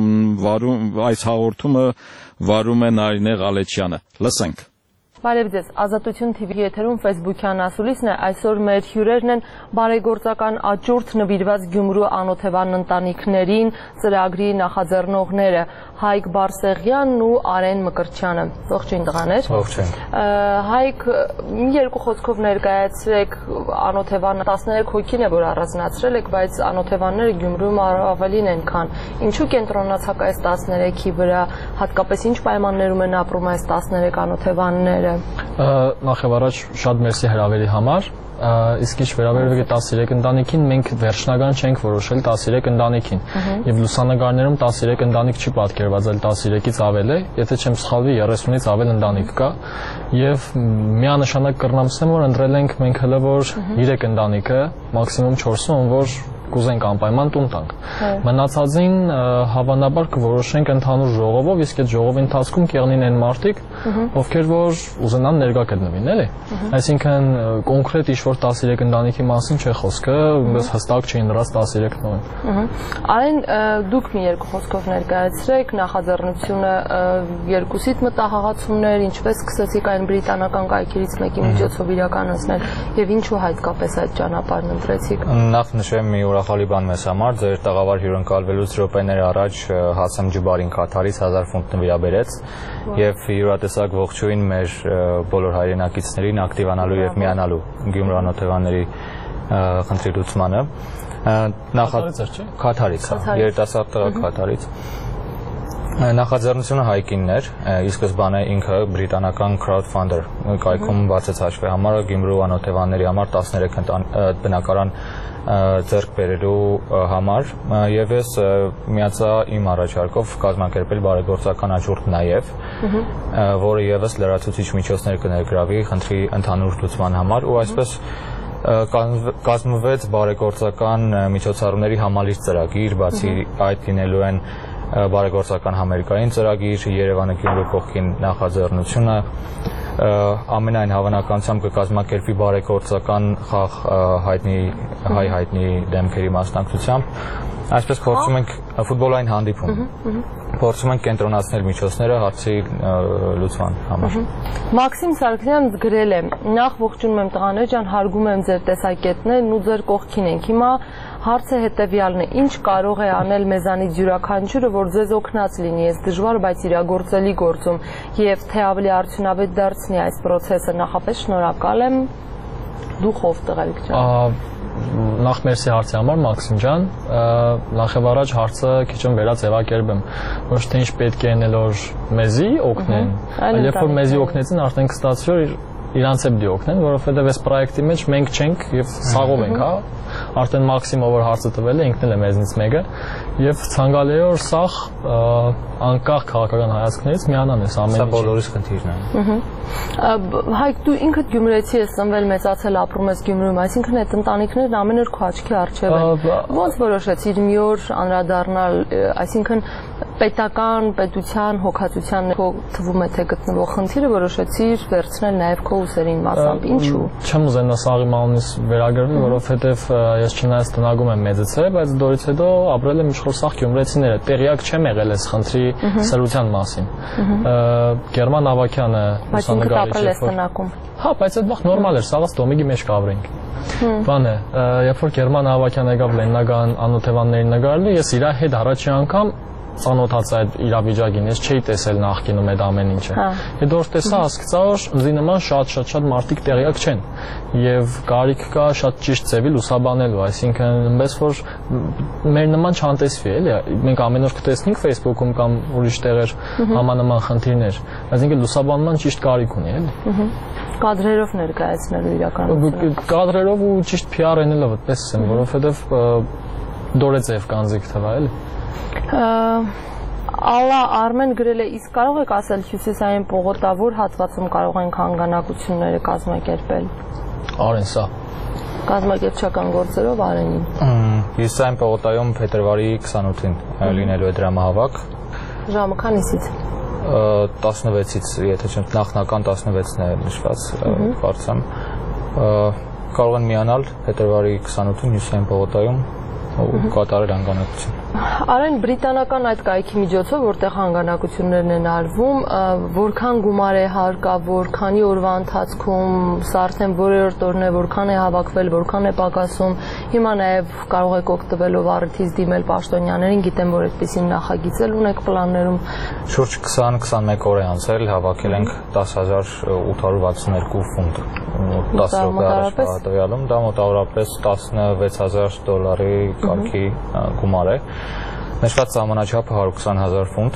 այս հաղորդումը վարում է Նարինե Ղալեչյանը։ Լսենք։ Բարև ձեզ, Ազատություն TV եթերում Facebook-յան ասուլիսն է, այսօր մեր հյուրերն են բարեգործական աճուրդ նվիրված Գյումրու անօթևան ընտանիքներին ծրագրի նախաձեռնողները Հայկ Բարսեղյանն ու Արեն Մկրտչյանը։ Ողջույն տղաներ։ Ողջույն։ Հայկ, երկու խոսքով ներկայացրեք անօթևան 13 հոգին է, որ առանձնացրել եք, բայց անօթևանները Գյումրիում ավելին են, քան ինչու կենտրոնացաք այս 13-ի վրա, հատկապես ինչ պայմաններում են ապրում այս 13 անօթևանները։ Նախ եւ առաջ շատ մերսի հրավերի համար, իսկ ինչ վերաբերում է 13 ընտանիքին, մենք վերջնական չենք որոշել 13 ընտանիքին, եւ լուսանկարներում 13 ընտանիք չի պատկերված, այլ 13-ից ավել է, եթե չեմ սխալվի 30-ից ավել ընտանիք կա, եւ միանշանակ կռնամսեմ, որ ընտրել ենք մենք հələ որ 3 ընտանիքը, մաքսիմում 4-ը, որ կուզենք անպայման տուն տանք։ Մնացածին հավանաբար կորոշենք ընդհանուր ժողովով, իսկ այդ ժողովի ընթացքում կեղնին են մարդիկ, ովքեր որ ուզենան ներկա գտնվին, էլի։ Այսինքն կոնկրետ ինչ-որ 13 ընտանիքի մասին չէ խոսքը, բայց հստակ չէին դրած 13 նոյն։ Արեն, դուք մի երկու խոսքով ներկայացրեք նախաձեռնությունը երկուսիդ մտահղացումներ, ինչպես սկսեցիք այն բրիտանական կայքերից մեկի միջոցով իրականացնել եւ ինչու հայտկապես այդ ճանապարհն ընտրեցիք։ Նախ նշեմ մի ուրախալի բան մեզ համար, ձեր տաղավար հյուրընկալվելուց րոպեներ առաջ Հասեմ Ջուբարին Քաթարից 1000 ֆունտ նվիրաբերեց եւ յուրատեսակ ողջույն մեր բոլոր հայրենակիցներին ակտիվանալու եւ միանալու Գյումրու անօթևանների խնդրի լուծմանը։ Քաթարից, երիտասարդ տղա Քաթարից։ Նախաձեռնությունը Հայկինն էր, ի սկզբանե ինքը բրիտանական crowdfunder կայքում բացեց հաշվի համարը Գյումրու անօթևանների համար 13 բնակարան ձեռք բերելու համար եւ ես միացա իմ առաջարկով կազմակերպել բարեգործական աճուրդ նաեւ, որը եւս լրացուցիչ միջոցներ կներգրավի խնդրի ընդհանուր լուծման համար ու այսպես կազմվեց բարեգործական միջոցառումների համալիր ծրագիր, բացի այդ լինելու են բարեգործական համերգային ծրագիր, Երևանը Գյումրու կողքին նախաձեռնությունը, ամենայն հավանականությամբ կկազմակերպվի բարեգործական խաղ հայտնի դեմքերի մասնակցությամբ, այսպես փորձում ենք ֆուտբոլային հանդիպում, փորձում ենք կենտրոնացնել միջոցները հարցի լուծման համար։ Մաքսիմ Սարգսյանն գրել է. նախ ողջունում եմ տղաներ ջան, հարգում եմ ձեր տեսակետներն ու ձեր կողքին ենք։ Հիմա հարցը հետևյալն է. ինչ կարող է անել մեզանից յուրաքանչյուրը, որ ձեզ օգնած լինի այս դժվար, բայց իրագործելի գործում եւ թե ավելի արդյունավետ դարձնի այս process-ը։ Նախապես շնորհակալ եմ։ Դուք ով տղերիկ ջան։ Նախ մերսի հարցի համար Մաքսիմ ջան, նախ եւ առաջ հարցը քիչ վերաձևակերպեմ, ոչ թե ինչ պետք է անել որ մեզի օգնեն, այլ երբ որ մեզի օգնեցին, արդեն կստացվի որ իրանց է պետք օգնեն, որովհետեւ այս պրոյեկտի մեջ մենք չենք եւ սաղով ենք, հա, արդեն Մաքսիմը որ հարցը տվել է, ինքն էլ է մեզնից մեկը եւ ցանկալի է որ սաղ անկախ քաղաքական հայացքներից միանան այս ամենը։ Սա բոլորիս խնդիրն է։ Հայկ, դու ինքդ գյումրեցի ես, ծնվել մեծացել ապրում ես Գյումրիում, այսինքն այդ ընտանիքներն ամեն օր քո աչքի առջև են։ Ոնց որոշեցիր մի օր անդրադառնալ, այսինքն պետական, պետության, հոգացության թվում է թե գտնվող խնդիրը որոշեցիր վերցնել նաև քո ուսերին մասամբ։ Ինչու՞։ Չեմ ուզենա սաղի մանունից վերագրվել, որովհետև ես չնայած տնագում եմ մեծացել, բայց դորից հետո ապրել եմ իշխոր սաղ գյումրեցիները, տեղյակ չեմ եղել այս խնդրի սրության մասին։ Գերման Ավակյանը լուսանկարիչ է։ Հա, բայց այդ վաղ նորմալ էր, սաղաց դոմիգի մեջ կավրենք։ Բան է, երբ որ Գերման Ավակյանը եկավ Լեննագան անօթևաններին նկարելու, ես իր հետ առաջի անգամ ծանոթացա այդ իրավիճակին, ես չէի տեսել նախկինում այդ ամեն ինչը։ Հետո որ տեսա, հասկացա, որ ինձ նման շատ մարդիկ տեղյակ չեն եւ կարիք կա շատ ճիշտ ձևի լուսաբանելու, այսինքն այնպես որ մեր նման չանտեսվի, էլի, մենք ամեն օր կտեսնենք Facebook-ում կամ ուրիշ տեղեր համանման խնդիրներ, այսինքն լուսաբանման ճիշտ կարիք ունի, էլի։ Կադրերով ներկայացնելու իրականությունը։ Կադրերով ու ճիշտ PR անելով այդպես եմ, որովհետեւ դորեձև կանզիկ թվա, էլի։ Ալլա Արմեն գրել է, իսկ կարող եք ասել Հյուսիսային պողոտավոր հատվածում կարող ենք հանգանակությունները կազմակերպել։ Արեն սա։ Կազմակերպչական գործերով Արենին։ Հյուսիսային պողոտայում փետրվարի 28-ին լինելու է դրամահավաք։ Ժամը քանիսից։ 16-ից, եթե չեմ նախնական 16-ն է նշված, կարծեմ։ Կարող են միանալ փետրվարի 28-ին Հյուսիսային պողոտայում կատարել հանգանակություն։ Արեն բրիտանական այդ կայքի միջոցով, որտեղ հանգանակություններն են արվում, որքան գումար է հարկավոր, քանի օրվա ընթացքում, սա արդեն որերորդ օրն է, որքան է հավաքվել, որքան է պակասում, հիմա նաև կարող եք օգտվելով առիթից դիմել պաշտոնյաներին, գիտեմ, որ այդպիսին նախագիծել ունեք պլաններում։ Շուրջ 20-21 օր է անցել, հավաքել ենք 10,862 ֆունտ։ 10 րոպե առաջ տվյալում դա մոտավորապես $16,000 կարգի գումար է։ Նշված սահմանաչափը 120,000 ֆունտ,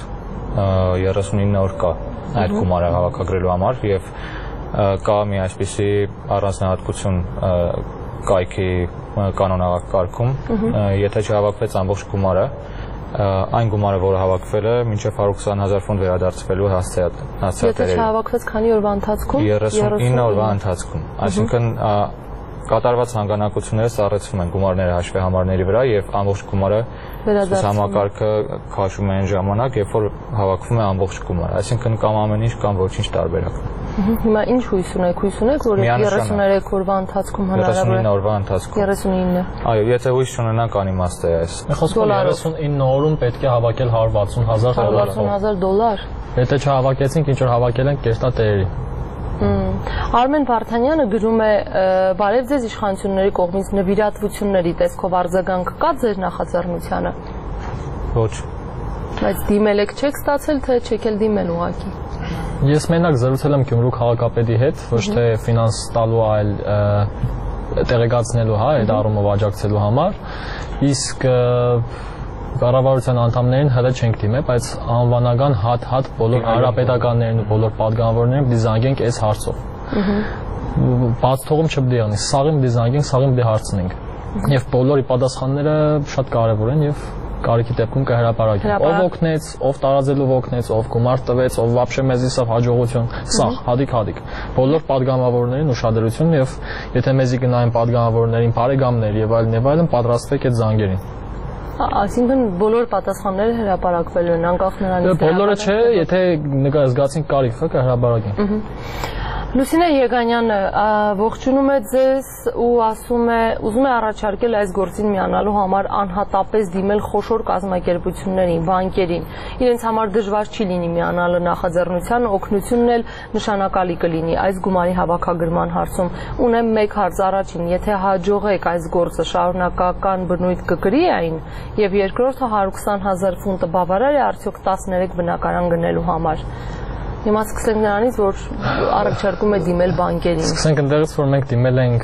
39 օր կա այդ գումարը հավաքագրելու համար եւ կա մի այսպիսի առանձնահատկություն կայքի կանոնակարգում, եթե չհավաքվեց ամբողջ գումարը, այն գումարը, որը հավաքվել է, մինչև 120,000 ֆունտ վերադարձվելու հասցեատերերի։ Եթե չհավաքվեց քանի օրվա ընթացքում։ 39 օրվա ընթացքում, այսինքն կատարված հանգանակությունները սառեցվում են գումարները հաշվի համարների վրա եւ ամբողջ գումարը համակարգը քաշում է այն ժամանակ, երբ որ հավաքվում է ամբողջ գումարը, այսինքն կամ ամեն ինչ կամ ոչինչ տարբերակ։ Հիմա ինչ հույս ունեք, որ 33 օրվա ընթացքում հնարավոր է 39 օրվա ընթացքում 39։ Այո, եթե հույս չունենանք անիմաստ է այս։ Խոսքը 39 օրում պետք է հավաքել $160,000։ Եթե չհավաքեցինք, ինչ որ հավաքել ենք կերտա տերերի։ Արմեն Վարդանյանը գրում է. «Բարև ձեզ, իշխանությունների կողմից նվիրատվությունների տեսքով արձագանք կա ձեր նախաձեռնությանը»։ Ոչ։ Բայց դիմել եք չեք ստացել, թե չեք էլ դիմել ուղղակի։ Ես մենակ զրուցել եմ Գյումրու քաղաքապետի հետ, ոչ թե ֆինանս տալու, այլ տեղեկացնելու, այդ առումով աջակցելու համար, իսկ կառավարության անդամներին հələ չենք դիմել, բայց անվանական հատ բոլոր հանրապետականներին ու բոլոր պատգամավորներին պիտի զանգենք այս հարցով։ Բաց թողում չպիտի անի, սաղին պիտի զանգենք, սաղին պիտի հարցնենք։ Եվ բոլորի պատասխանները շատ կարևոր են եւ կարիքի դեպքում կհրապարակենք։ Ով օգնեց, ով տարածելով օգնեց, ով գումար տվեց, ով вообще մեզ իսավ հաջողություն, սաղ հադիկ։ Բոլոր պատգամավորներին ուշադրություն եւ եթե մեզի գնային պատգամավորներին, բարեկամներ եւ այլն, պատրաստվեք այդ զանգերին։ Այսինքն բոլոր պատասխանները հրապարակվելու են, անկախ նրանից։ Բոլորը չէ, եթե զգացինք կարիք, կհրապարակենք։ Լուսինե Եգանյանը ողջունում է ձեզ ու ասում է, ուզում է առաջարկել այս գործին միանալու համար անհատապես դիմել խոշոր կազմակերպություններին, բանկերին։ Իրենց համար դժվար չի լինի միանալը նախաձեռնության, օգնությունն էլ նշանակալի կլինի այս գումարի հավաքագրման հարցում։ Ունեմ մեկ հարց առաջին, եթե հաջողեք այս գործը շարունակական բնույթ կկրի այն, եւ երկրորդը 120,000 ֆունտը բավարար է արդյոք 13 բնակարան գնելու համար։ Հիմա սկսենք նրանից, որ առաջարկում է դիմել բանկերին։ Սկսենք ընդեղից, որ մենք դիմել ենք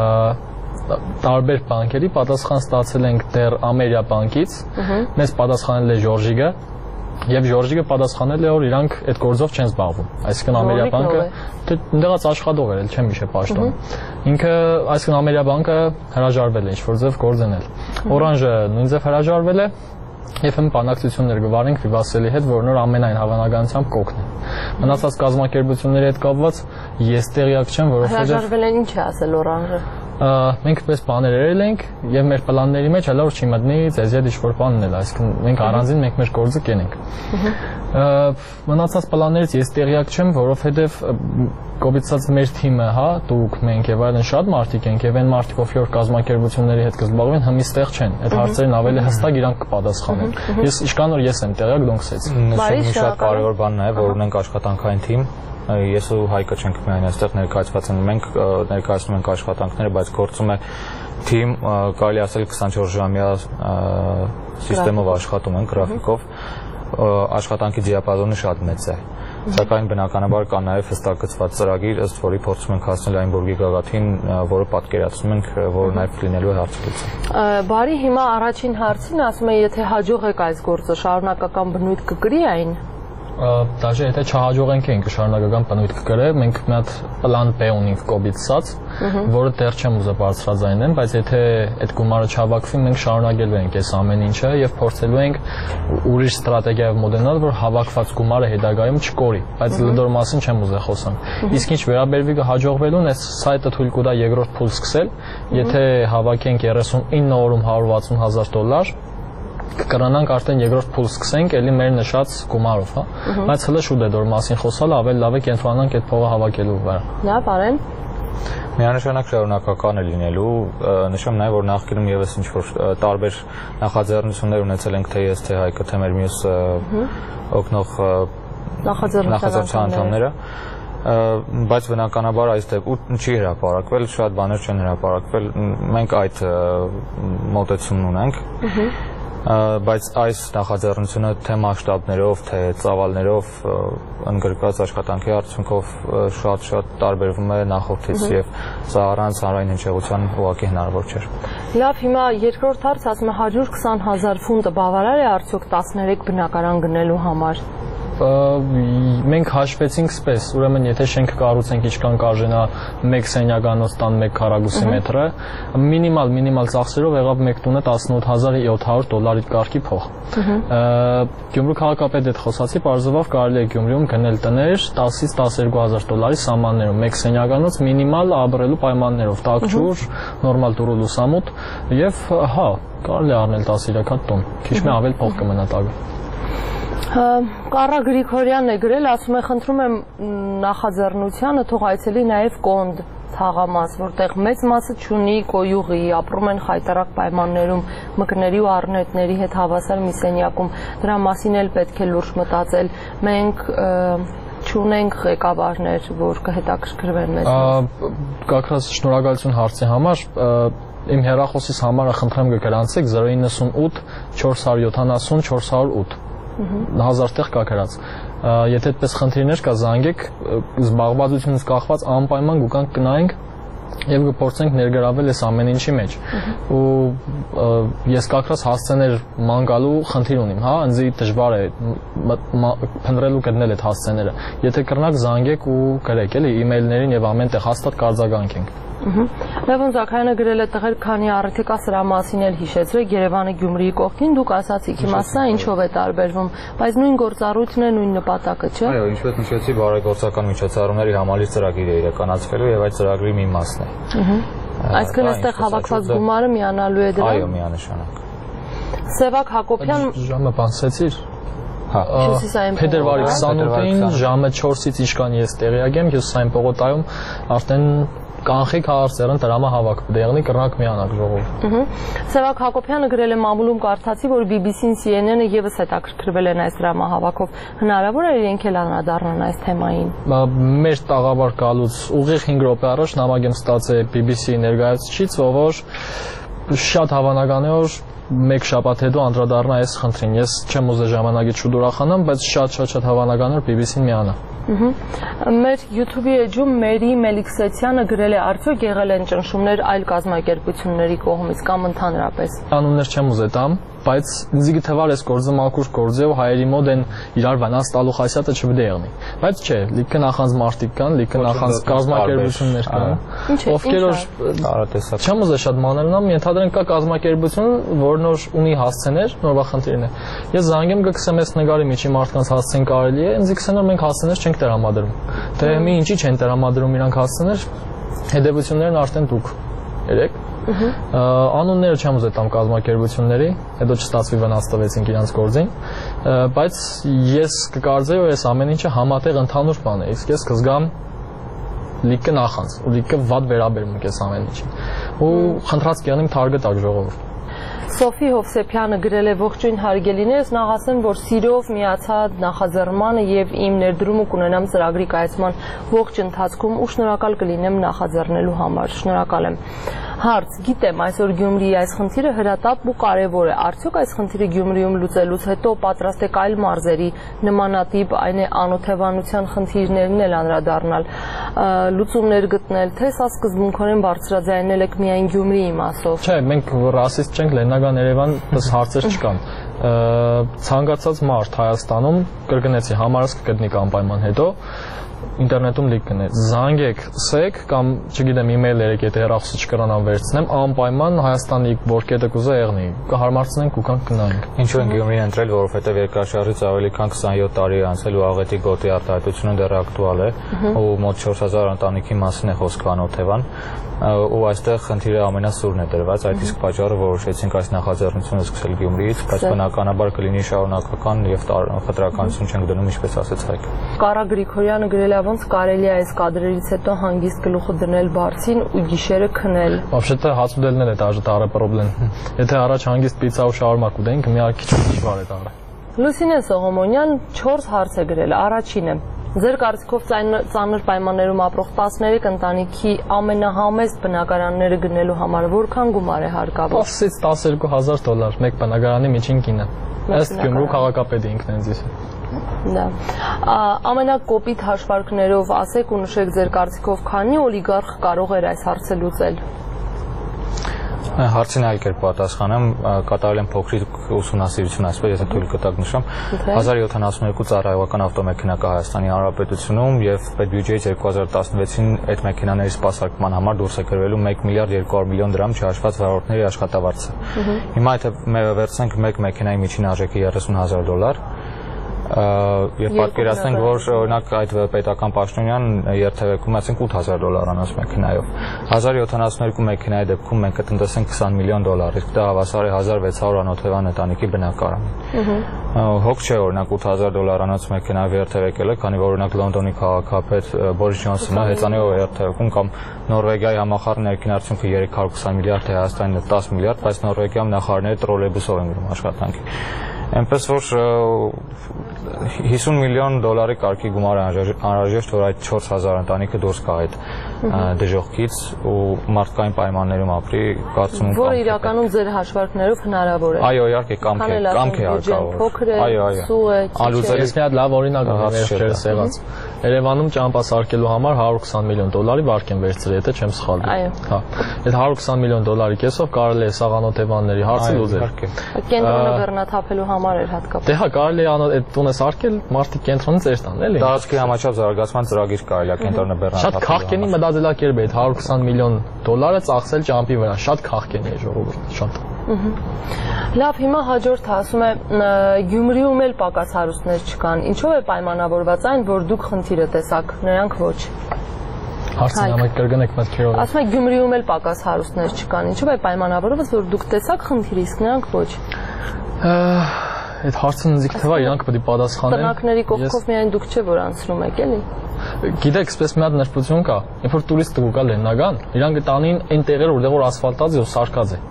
տարբեր բանկերի, պատասխան ստացել ենք դեռ Ամերիա բանկից, մեզ պատասխանել է Ժորժիկը, եւ Ժորժիկը պատասխանել է, որ իրանք այդ գործով չեն զբաղվում։ Այսինքն Ամերիա բանկը ընդեղած աշխատող էր, չեմ հիշե պաշտոն։ Ինքը, այսինքն Ամերիա բանկը հրաժարվել է ինչ-որ ձև գործենել։ Օրանժը նույն ձև հրաժարվել է։ Եվ հմ բանակցություններ գվարենք Վիվասելի հետ, որ նոր ամենայն հավանականությամբ կօգնի։ Մնացած կազմակերպությունների հետ կապված ես տեղյակ չեմ, որովհետեւ հրաժարվել են ինչ է ասել Օրանժը։ Մենք պես բաներ երել ենք եւ մեր պլանների մեջ հələ որ չի մտնի ձեզ հետ ինչ-որ բանն էլ, այսինքն մենք առանձին մեր գործը կենենք։ Մնացած պլաններից ես տեղյակ չեմ, որովհետեւ կոպիցած մեր թիմը, հա, դուք, մենք եւ այլն շատ մարդիկ ենք եւ այն մարդիկ, ովքեր կազմակերպությունների հետ կզբաղվեն, հմիստեղ չեն։ Այդ հարցերին ավելի հստակ իրանք կպատասխանեն։ Ես իշքան որ ես եմ տեղյակ, դոնք ցած։ Նշում շատ կարևոր բանն է, որ ունենք աշխատանքային թիմ։ Ես ու Հայկը չենք միայն այստեղ ներկայացված են, մենք ներկայացնում ենք աշխատանքները, բայց գործում է թիմ, կարելի ասել 24 ժամյա սիստեմով աշխատում են, գրաֆիկով, աշխատանքի դիապազոնը շատ մեծ է, սակայն բնականաբար կա նաև հստակեցված ծրագիր, ըստ որի փորձում ենք հասնել այն բուրգի գագաթին, որը պատկերացնում ենք, որը նաև լինելու է հարցերից։ Բարի, հիմա առաջին հարցին ասում է, եթե հաջող եք այս գործը, շարունակական բնույթ կկրի այն։ Դաժե եթե չհաջողենք ենք շարունակական բնույթ կգրել, մենք մի հատ պլան B ունենք կոպիցած, որը դեռ չեմ ուզում բարձրաձայնեմ, բայց եթե այդ գումարը չհավաքվի, մենք շարունակելու ենք այս ամեն ինչը եւ փորձելու ենք ուրիշ ստրատեգիայով մոդելալ, որ հավաքված գումարը հետագայում չկորի, բայց լդոր մասին չեմ ուզում խոսամ։ Իսկ ինչ վերաբերվի հաջողվելուն, այս սայթը թույլ կտա երկրորդ փուլ սկսել, եթե հավաքենք 39 օրում $160,000 կկրանանք արդեն երկրորդ փուլ սկսենք, ելի մեր նշած գումարով, հա, բայց հələ շուտ է դոր մասին խոսալը, ավելի լավ է կենտրոնանանք այդ փողը հավաքելու վրա։ Լավ, Արեն։ Միանշանակ շարունակական է լինելու, նշեմ նաև որ նախկինում եւս ինչ որ տարբեր նախաձեռնություններ ունեցել ենք թե ես թե Հայկը թե մեր մյուս օգնող նախաձեռնության անդամները, բայց բնականաբար այստեղ չի հրապարակվել, շատ բաներ չեն հրապարակվել, մենք այդ մոտեցումն ունենք։ Բայց այս նախաձեռնությունը թե մասշտաբներով, թե ծավալներով ընդգրկված աշխատանքի արդյունքով շատ տարբերվում է նախորդից եւ սա առանց հանրային հնչեղության ուղղակի հնարավոր չէր։ Լավ, հիմա երկրորդ հարց ասում է 120,000 ֆունտը բավարար է արդյոք 13 բնակարան գնելու համար։ Մենք հաշվեցինք սպես, ուրեմն եթե շենք կառուցենք ինչքան կարժենա 1 սենյականոց տան 1 քառակուսի մետրը, մինիմալ ծախսերով եղավ մեկ տունը $18,700 կարգի փող։ Գյումրու քաղաքապետ հետ խոսացի, պարզվավ կարելի է Գյումրիում գնել տներ 10-ից $12,000 սահմաններում, 1 սենյականոց մինիմալ ապրելու պայմաններով, տաք ջուր, նորմալ դուրու լուսամուտ եւ հա, կարելի է առնել 13 հատ տուն, քիչ մի ավել փող կմնա տակը։ Կարա Գրիգորյանն է գրել, ասում է խնդրում եմ նախաձեռնությանը թող այցելի նաև Կոնդ թաղամաս, որտեղ մեծ մասը չունի կոյուղի, ապրում են խայտարակ պայմաններում, մկների ու առնետների հետ հավասար մի սենյակում, դրա մասին էլ պետք է լուրջ մտածել, մենք չունենք ղեկավարներ, որ կհետաքրքրվեն մեզ։ Կակրած շնորհակալություն հարցի համար, իմ հեռախոսից համարը խնդրեմ կգրանցեք 098 470 408 1000 տեղ կա գրած։ Եթե այդպես խնդիրներ կա, զանգեք, զբաղվածությունից կախված անպայման գուկանք կնայենք եւ կփորձենք ներգրավել այս ամեն ինչի մեջ։ Ու ես կակրած հասցեներ ման գալու խնդիր ունիմ, հա, ինձ դժվար է փնտրելու գտնել այդ հասցեները։ Եթե կրնակ զանգեք ու գրեք, էլի email-ներին եւ ամեն տեղ հաստատ կարձագանքենք։ Լևոն Զաքարյանը գրել է տղեր, քանի առիթ կա սրա մասին էլ հիշեցրեք, Երևանը Գյումրիի կողքին, դուք ասացիք, հիմա սա ինչով է տարբերվում, բայց նույն գործառույթն է, նույն նպատակը, չէ՞։ Այո, ինչպես նշեցի, բարեգործական միջոցառումների համալիր ծրագիր է իրականացվելու եւ այդ ծրագրի մի մասն է։ Այսինքն այստեղ հավաքված գումարը միանալու է դրան։ Այո, միանշանակ։ Սևակ Հակոբյան ժամը բացեցիր։ Հա։ Փետրվարի 28-ին ժամը 4-ից ինչքան ես տեղյակ եմ, Հյուսիսային պողոտայում արդեն կանխիկ հարցերն դրամա հավաք դեղնի կրնակ միանակ ժողով։ Սևակ Հակոբյանը գրել է մամուլում կարդացի, որ BBC-ն CNN-ը եւս հետաքրքրվել են այս դրամահավաքով։ Հնարավոր է իրենք էլ անդրադառնան այս թեմային։ Մեր տաղավար գալուց ուղիղ 5 րոպե առաջ նամակ եմ ստացել BBC-ի ներկայացուցիչից, որ շատ հավանական է որ մեկ շաբաթ հետո անդրադառնա այս խնդրին։ Ես չեմ ուզել ժամանակից շուտ ուրախանամ, բայց շատ հավանական է որ BBC-ն միանա։ Մեր YouTube-ի էջում Մերի Մելիքսեցյանը գրել է արդյոք եղել են ճնշումներ այլ կազմակերպությունների կողմից կամ ընդհանրապես։ Անուններ չեմ ուզել տամ, բայց ինձ գտեվար այս գործը մաքուր գործ է ու հայերի մոտ են իրար վնաս տալու խասյատը չպետք է եղնի։ Բայց չէ, լիքը նախանց մարդիկ կան, լիքը նախանց կազմակերպություններ կան, ովքեր որ չեմ ուզել շատ մանրանամ, ենթադրենք կա կազմակերպություն, որն որ ունի հասցեներ, նորվա խնդիրն է։ Ես զանգեմ գկսեմ այս նկարի միջի մարդկանց հասցեն կարելի է, ինձ գսեն որ մենք հասցեներ չենք տրամադրում։ Թե մի ինչի չեն տրամադրում իրանք հասցեներ, հետևություններն արդեն դուք։ 3 անունները չեմ ուզում տամ կազմակերպությունների, հետո չստացվի վնաս տվեցինք իրանց գործին, բայց ես կկարծեի, որ այս ամեն ինչը համատեղ ընդհանուր բան է, իսկ ես կզգամ լիքը նախանց, ու լիքը վատ վերաբերմունք ես ամեն ինչին, ու խնդրած կյանիմ թարգը տակ ժողովուրդ։ Սոֆի Հովսեփյանը գրել է ողջույն հարգելիներս, նախ ասեմ, որ սիրով միացա նախաձեռնմանը եւ իմ ներդրումը կունենամ ծրագրի կայացման ողջ ընթացքում ու շնորհակալ կլինեմ նախաձեռնելու համար։ Շնորհակալ եմ։ Հարց. Գիտեմ, այսօր Գյումրիի այս խնդիրը հրատապ ու կարևոր է։ Արդյոք այս խնդիրը Գյումրիում լուծելուց հետո պատրաստ եք այլ մարզերի նմանատիպ, այն է անօթևանության խնդիրներն էլ անդրադառնալ, լուծումներ գտնել, թե սա սկզբունքորեն բարձրաձայնել եք միայն Գյումրիի մասով։ Չէ, մենք ռասիստ չենք, Լեննագան Երևան ըստ հարցեր չկան։ Ցանկացած մարդ Հայաստանում կրկնեցի համարս կգտնի անպայման հետո ինտերնետում լիք կնե զանգեք, սեք կամ չգիտեմ email երեք եթե հեռախոսը չկրանամ վերցնեմ անպայման Հայաստանի որկետը կուզա եղնի կհարմարցնենք ու կանք գնանք Ինչու են Գյումրին ընտրել որովհետև երկրաշարժից ավելի քան 27 տարի է անցել ու աղետի գոտի արտահայտությունը դեռ ակտուալ է ու մոտ 4000 ընտանիքի մասին է խոսքը անօթևան ու այստեղ խնդիրը ամենասուրն է դրված այդ իսկ պատճառը որոշեցինք այս նախաձեռնությունը սկսել Գյումրիից բայց բնականաբար կլինի շարունակական եւ խտրականություն չենք դնում ինչպես ասեց Հայկ Կարա Գրիգորյանը գրել է ոնց կարելի է այս կադրերից հետո հանգիստ գլուխը դնել բարձին ու գիշերը քնել Вообще-то հաց ուտելն է даже տարը պրոբլեմ Եթե առաջ հանգիստ պիցա ու շաուրմա կուտեինք մի քիչ դժվար է տարը Լուսինե Սողոմոնյան 4 հարց է գրել առաջինը Ձեր կարծիքով ծանր պայմաններում ապրող 13 ընտանիքի ամենահամեստ բնակարանները գնելու համար որքան գումար է հարկավոր 10-ից $12000 մեկ բնակարանի միջին կինը ըստ Գյումրու քաղաքապետի ինքնենցից Դա ամենակոպիտ հաշվարկներով ասեք ու նշեք ձեր կարծիքով քանի օլիգարխ կարող էր այս հարցը լուծել Հարցին այլ կերպ պատասխանեմ, կատարել եմ փոքրիկ ուսումնասիրություն, այսպես եթե թույլ կտակ նշեմ, 1072 ծառայողական ավտոմեքենա կա Հայաստանի Հանրապետությունում եւ պետբյուջեից 2016-ին այդ մեքենաների սպասարկման համար դուրս է գրվելու 1 միլիարդ 200 միլիոն դրամ չհաշված վարորդների աշխատավարձը։ Հիմա եթե վերցնենք մեկ մեքենայի միջին արժեքը $30000 Եվ պատկերացնենք, որ օրինակ այդ պետական պաշտոնյան երթևեկում ասենք $8000 մեքենայով 1072 մեքենայի դեպքում մենք կտնտեսենք $20 միլիոն իսկ դա հավասար է 1600 անօթևան ընտանիքի բնակարանին Հոգ չէ օրինակ $8000 մեքենայով երթևեկելը, քանի որ օրինակ Լոնդոնի քաղաքապետ Բորիս Ջոնսոնը հեծանիով երթևեկում կամ Նորվեգիայի համախառն ներքին արդյունքը 320 միլիարդ է Հայաստանի 10 միլիարդ, բայց Նորվեգիայում նախարարները տրոլեյբուսով են գնում աշխատանքի Այնպես որ $50 միլիոն կարգի գումար անհրաժեշտ որ այդ 4000 ընտանիքը դուրս գա այդ դժոխքից ու մարդկային պայմաններում ապրի կարծում եմ Որը իրականում ձեր հաշվարկներով հնարավոր է Այո, իհարկե կամք է հարկավոր Այո, սուղ է Անլուծելիս մի հատ լավ օրինակ վերջերս եղած Երևանում ճամփա սարքելու համար $120 միլիոն վարկ են վերցրել, եթե չեմ սխալվում։ Հա։ Այդ $120 միլիոն կեսով կարելի է սաղանոթևանների հարցը լուծել։ Կենտրոնը բեռնաթափելու համար էր հատկապես։ Դե հա, կարելի է այդ տունը սարքել, մարդիկ կենտրոնից էր տան, էլի։ Տարածքի համաչափ զարգացման ծրագիր կարելի է կենտրոնը բեռնաթափել։ Շատ քաղաքենի մտածելակերպ է այդ $120 միլիոն ծախսել ճամփի վրա, շատ քաղաքենի է ժողովուրդ, շատ։ Լավ, հիմա հաջորդը ասում է Գյումրիում էլ պակաս հարուստներ չկան։ Ինչով է պայմանավորված այն, որ դուք խնդիրը տեսաք, նրանք ոչ։ Հարցին ամեն կրկնեք մտքերով։ Ասում է Գյումրիում էլ պակաս հարուստներ չկան։ Ինչով է պայմանավորված, որ դուք տեսաք խնդիրը, իսկ նրանք ոչ։ Այդ հարցը ինձ թվա իրանք պետք է պատասխանեն։ Բնակների կողքով միայն դուք չէ որ անցնում եք, էլի։ Գիտեք, այսպես մի հատ նշպություն կա, երբ որ տուրիստ կգա Լեննագան, իրանք տանին այն տեղեր, որտեղ որ ասֆալտած է ու սարկած է։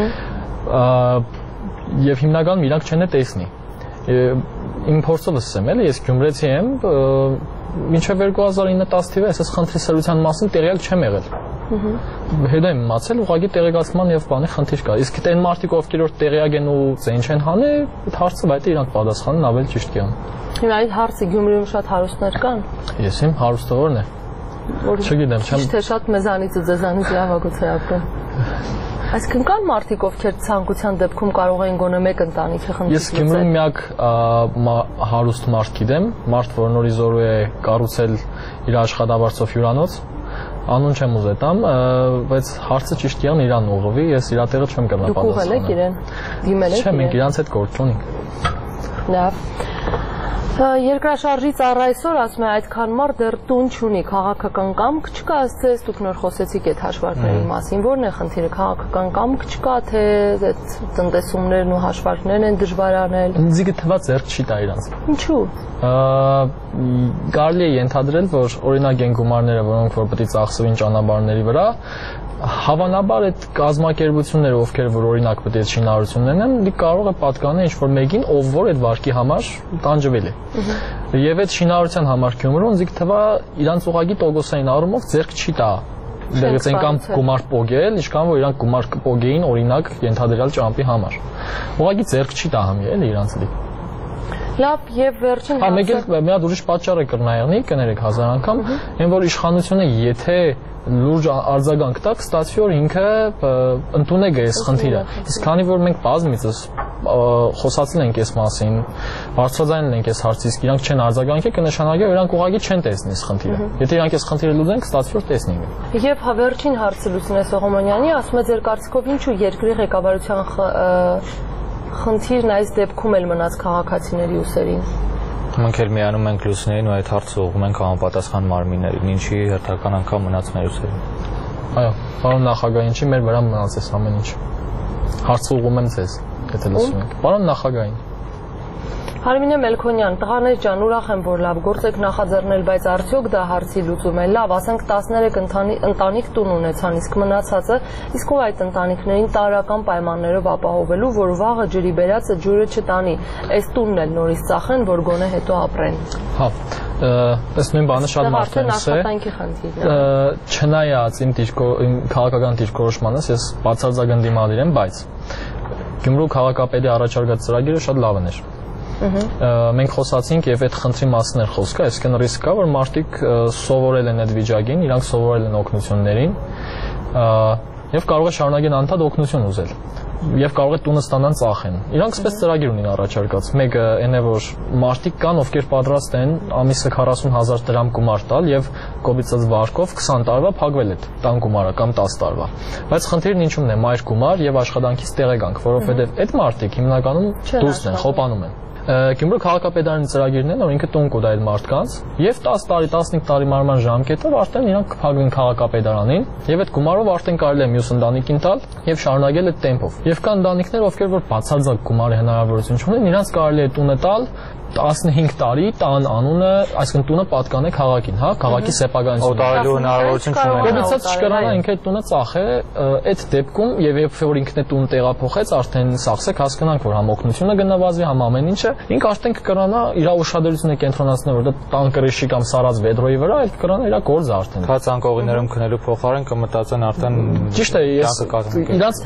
Եվ հիմնականում իրանք չեն տեսնի։ Իմ փորձով ասեմ, էլի, ես գյումրեցի եմ, մինչև 2009-10 թվականին այս խնդրի սրության մասին տեղյակ չեմ եղել։ Հետո եմ իմացել, ուղղակի տեղեկացման եւ բանի խնդիր կա։ Իսկ այն մարդիկ, ովքեր որ տեղյակ են ու ցեն չեն հանի, այդ հարցը բայց իրանք պատասխանեն ավելի ճիշտ կան։ Հիմա այդ հարցը Գյումրիում շատ հարուստներ կան։ Ես իմ հարուստը ո՞րն է։ Չգիտեմ, չեմ։ Թե շատ մեզանից ու ձեզանից լավագույն է ապրում։ Այսինքն կան մարդիկ, ովքեր ցանկության դեպքում կարող են գոնե մեկ ընտանիքի խնդիր լուծել։ Ես Գյումրիում միակ հարուստ մարդ գիտեմ, մարդ, որ նորից զորու է կառուցել իր աշխատավարձով հյուրանոց։ Անուն չեմ ուզել տամ, բայց հարցը ճիշտ եղան իրան ուղղվի, ես իր տեղը չեմ կրնա պատասխանել։ Դուք ուղղել եք իրեն։ Դիմել եք։ Չէ, մենք իրանց հետ գործ ունենք։ Լավ։ Երկրաշարժից առ այսօր ասում է այդքան մար դեռ տուն չունի, քաղաքական կամք չկա, ասես դուք նոր խոսեցիք այդ հաշվարկների մասին, որն է խնդիրը, քաղաքական կամք չկա, թե այդ տնտեսումներն ու հաշվարկներն են դժվար անել։ Ինձ գտված ձեռք չի տա իրանց։ Ինչու։ Կարելի է ենթադրել, որ օրինակ են գումարները, որոնք որ պետք է ծախսվին ճանապարհների վրա, հավանաբար այդ կազմակերպությունները, ովքեր որ օրինակ պետք է շինարարություն ունենան, կարող է պատկանել ինչ-որ մեկին, ով որ այդ վարկի համար տանջվել է։ Եվ այդ շինարարության համար Գյումրուն ինձ թվա իրանց ուղղակի տոկոսային առումով ձեռք չի տա։ Դեռ անգամ գումար պոգել, ինչքան որ իրանք գումար պոգեին օրինակ ենթադրյալ ճամփի համար։ Ուղղակի ձեռք չի տա համի էլի իրանց լի։ Լավ, եւ վերջին հարցը։ Մեկ էլ մի հատ ուրիշ պատճառ է կրնայեղնի, կներեք 1000 անգամ, այն որ իշխանությունը եթե լուրջ արձագանք տա, կստացվի որ ինքը ընդունեք այս խնդիրը։ Իսկ քանի որ մենք բազմիցս խոսացել ենք այս մասին, բարձրաձայնել ենք այս հարցը, իսկ իրանք չեն արձագանքել, կնշանակի որ իրանք ուղղակի չեն տեսնի այս խնդիրը։ Եթե իրանք այս խնդիրը լուծեն, կստացվի որ տեսնենք։ Եվ վերջին հարցը Լուսինե Սողոմոնյանի, ասում է ձեր կարծիքով ինչու երկրի ղեկավարության խնդիրն այս դեպքում էլ մնաց քաղաքացիների ուսերին։ Մենք էլ միանում ենք Լուսինեին ու այդ հարցը ուղղում ենք համապատասխան մարմիններին, ինչի հերթական անգամ մնաց մեր ուսերին։ Այո, պարոն նախագահ, ինչի մեր վրա մնաց այս ամեն ինչ։ Հարցը ուղղում եմ ձեզ, եթե լսում եք։ Պարոն նախագահին։ Հարմինե Մելքոնյան, տղաներ ջան, ուրախ եմ, որ լավ գործ եք նախաձեռնել, բայց արդյոք դա հարցի լուծում է։ Լավ, ասենք 13 ընտանիք տուն ունեցան, իսկ մնացածը, իսկ ով այդ ընտանիքներին տարրական պայմաններով ապահովելու, որ վաղը ջրի բերածը ջուրը չտանի, այս տունն էլ նորից ծախեն, որ գոնե հետո ապրեն։ Հա, այս նույն բանը շատ մարդկանց է։ Չնայած իմ քաղաքական դիրքորոշմանս, ես բացարձակ ընդդիմադիր եմ, բայց Գյումրու քաղաքապետի առաջարկած ծրագիրը շատ լավն էր։ Մենք խոսացինք եւ այդ խնդրի մասն էր խոսքը, այսինքն ռիսկ կա, որ մարդիկ սովորել են այդ վիճակին, իրանք սովորել են օգնություններին եւ կարող է շարունակեն անդադ օգնություն ուզել եւ կարող է տունը ստանան ծախեն։ Իրանք սպես ծրագիր ունին առաջարկած։ Մեկը այն է, որ մարդիկ կան, ովքեր պատրաստ են ամիսը 40,000 դրամ գումար տալ եւ կոպիծած վարկով 20 տարվա փակվել այդ տան գումարը կամ 10 տարվա։ Բայց խնդիրն ինչու՞մն է՝ մայր գումար եւ աշխատանքից տեղեկանք, որովհետեւ այդ մարդիկ հիմնականում դուրսն են, խոպանում են։ Գյումրու քաղաքապետարանի ծրագիրն է, որ ինքը տուն կուտա այդ մարդկանց եւ 10 տարի, 15 տարի մարման ժամկետով արդեն իրանք կփակվին քաղաքապետարանին եւ այդ գումարով արդեն կարելի է մյուս ընտանիքին տալ եւ շարունակել այդ տեմպով։ Եվ կան ընտանիքներ, ովքեր որ բացարձակ գումարի հնարավորություն չունեն, իրանք կարելի է տունը տալ 15 տարի տան անունը, այսինքն տունը պատկանե քաղաքին, հա, քաղաքի սեփականությունը։ Օտարելու հնարավորություն չունեն։ Կոպիծած չկրանա ինքը տունը ծախե, այդ դեպքում եւ երբ որ ինքն է տուն տեղափոխեց, արդեն սախսեք հասկանանք, որ համ օգնությունը գնահատվի, համ ամեն ինչը, ինքը արդեն կկրանա իր ուշադրությունը կենտրոնացնել, որ դա տան կրիշի կամ սարած վեդրոյի վրա, այդ կրանա իր գործը արդեն։ Քա ցանկողիներում քնելու փոխարեն կմտածեն արդեն ճիշտ է, ես իրանց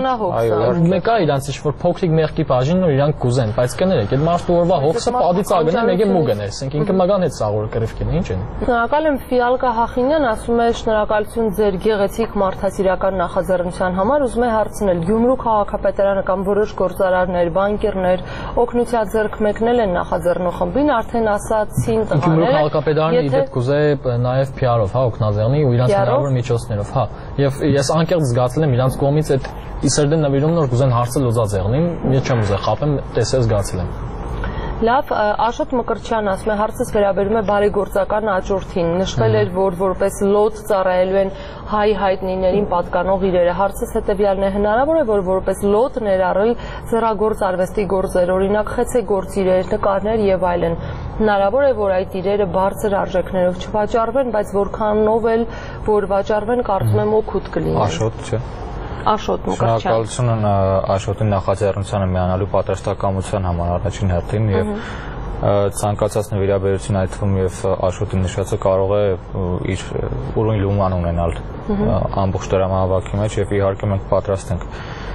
մեղքի մեկա իրանց ինչ-որ փոքրիկ մեղքի բաժինն ու իրանք կուզեն, բայց կներեք, այդ մարդու օրվա հոգսը Ադից ագնա մեկ է մուգն է, ասենք ինքը մագան հետ սաղոր կրիվքին, ինչ են։ Շնորհակալ եմ Ֆիալկա Հախինյան, ասում է շնորհակալություն ձեր գեղեցիկ մարդասիրական նախաձեռնության համար, ուզում է հարցնել Գյումրու քաղաքապետարանը կամ որոշ գործարարներ, բանկերներ օգնության մեկնել են նախաձեռնող խմբին, արդեն ասացին տղաները։ Գյումրու քաղաքապետարանը իդեպ կուզե նաև PR-ով, հա, օգնաձեռնի ու իրանց հնարավոր միջոցներով, հա։ Եվ ես անկեղծ զգացել եմ իրանց կողմից այդ իսերդեն նվիրումն որ կուզեն հարցը լուծաձեռնին, ես չեմ ուզել խապեմ, տեսել զգացել եմ։ Լավ, Աշոտ Մկրտչյան ասում է հարցս վերաբերում է բարեգործական աճուրդին։ Նշվել էր, որ որպես լոտ ծառայելու են հայ հայտնիներին պատկանող իրերը։ Հարցս հետևյալն է, հնարավոր է, որ որպես լոտ ներառել ձեռագործ արվեստի գործեր, օրինակ խեցեգործ իրեր, նկարներ եւ այլն։ Հնարավոր է, որ այդ իրերը բարձր արժեքներով չվաճառվեն, բայց որքանով էլ որ վաճառվեն, կարծում եմ օգուտ կլինի։ Աշոտ չէ։ Աշոտ Մկրտչյան։ Շնորհակալություն Աշոտի նախաձեռնությանը միանալու պատրաստակամության համար առաջին հերթին եւ ցանկացած նվիրաբերություն այդ թվում եւ Աշոտի նշածը կարող է իր ուրույն լուման ունենալ ամբողջ դրամահավաքի մեջ եւ իհարկե մենք պատրաստ ենք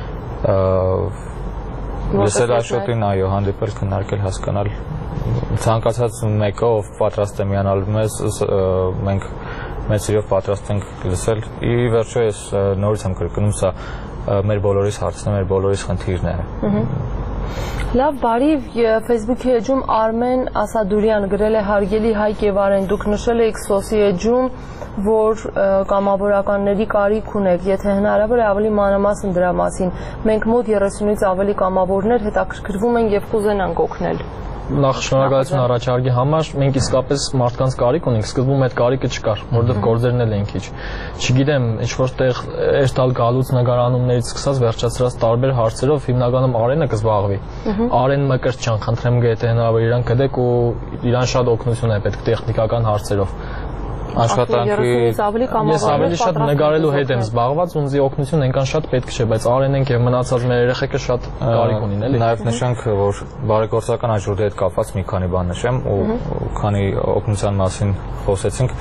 լսել Աշոտին, այո, հանդիպել, քննարկել, հասկանալ ցանկացած մեկը ով պատրաստ է միանալ մեզ մենք մեծ սիրով պատրաստ ենք լսել։ Ի վերջո ես նորից եմ կրկնում, սա մեր բոլորիս հարցն է, մեր բոլորիս խնդիրն է։ Լավ, բարի, Facebook-ի էջում Արմեն Ասադուրյան գրել է հարգելի Հայկ եւ Արեն, դուք նշել եք սոսի էջում, որ կամավորականների կարիք ունեք, եթե հնարավոր է ավելի մանրամասն դրա մասին։ Մենք մոտ 30-ից ավելի կամավորներ հետաքրքրվում են եւ կուզենանք օգնել։ Նախ շնորհակալություն առաջարկի համար, մենք իսկապես մարդկանց կարիք ունենք, սկզբում այդ կարիքը չկար, որովհետև գործերն էլ են քիչ։ Չգիտեմ, ինչ-որ տեղ էստալ գալուց նկարանումներից սկսած վերջացրած տարբեր հարցերով հիմնականում Արենը կզբաղվի։ Արեն Մկրտչյան, խնդրեմ գետե հնարավոր իրան կդեք ու իրան շատ օգնություն է պետք տեխնիկական հարցերով։ Աշխատանքի ես ավելի շատ նկարելու հետ եմ զբաղված, ունձի օգնություն այնքան շատ պետք չէ, բայց Արենենք եւ մնացած մեր երեխեքը շատ կարիք ունին, էլի։ Նաեւ նշենք, որ բարեգործական աջորդի հետ կապված մի քանի բան նշեմ ու քանի օգնության մասին խոսեցինք,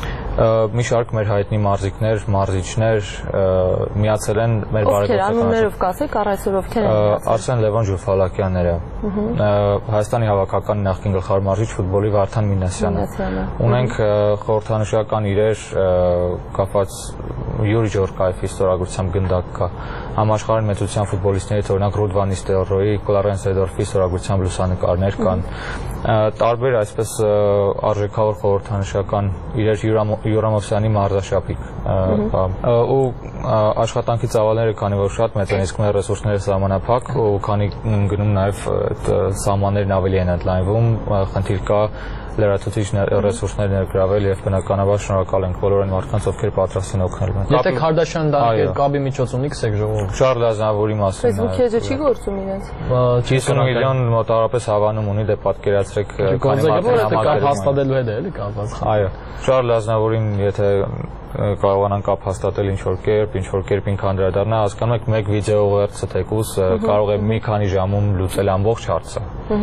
մի շարք մեր հայտնի մարզիկներ, մարզիչներ միացել են մեր բարեգործական անուններով կասեք, առայսօր ովքեր են միացել։ Արսեն Լևոն Ջուֆալակյանները, Հայաստանի հավաքականի նախկին գլխավոր մարզիչ ֆուտբոլի Վարդան Մինասյանը։ Ունենք խորհրդանշական իրեր կապված Յուրի Ջորկայեվի ստորագրությամբ գնդակ կա, համաշխարհային մեծության ֆուտբոլիստներից օրինակ Ռուդ վան Նիստելրոյի, Կլարենս Սեդորֆի ստորագրությամբ լուսանկարներ կան։ Տարբեր այսպես արժեքավոր խորհրդանշական իրեր Յուրամովսյանի մարզաշապիկ ու աշխատանքի ծավալները քանի որ շատ մեծ են, իսկ մեր ռեսուրսները սահմանափակ ու քանի գնում նաև սահմաններն ավելի են ընդլայնվում, խնդիր կա լրացուցիչ ռեսուրսներ ներգրավել եւ բնականաբար շնորհակալ ենք բոլոր այն մարդկանց, ովքեր պատրաստ են օգնել մեզ։ Եթե Քարդաշյան դարի կաբի միջոց ունի, կսեք ժողով։ Շարլ Ազնավուրի մասին։ Facebook էջը չի գործում իրենց։ 50 միլիոն մոտավորապես հավանում ունի, դե պատկերացրեք քանի մարդու հաստատելու հետ է, էլի կապված։ Այո։ Շարլ Ազնավուրին եթե կարողանան կապ հաստատել ինչ-որ կերպ ինքն անդրադառնա, հասկանում եք մեկ վիդեո ուղերձը թեկուզ կարող է մի քանի ժամում լուծել ամբողջ հարցը։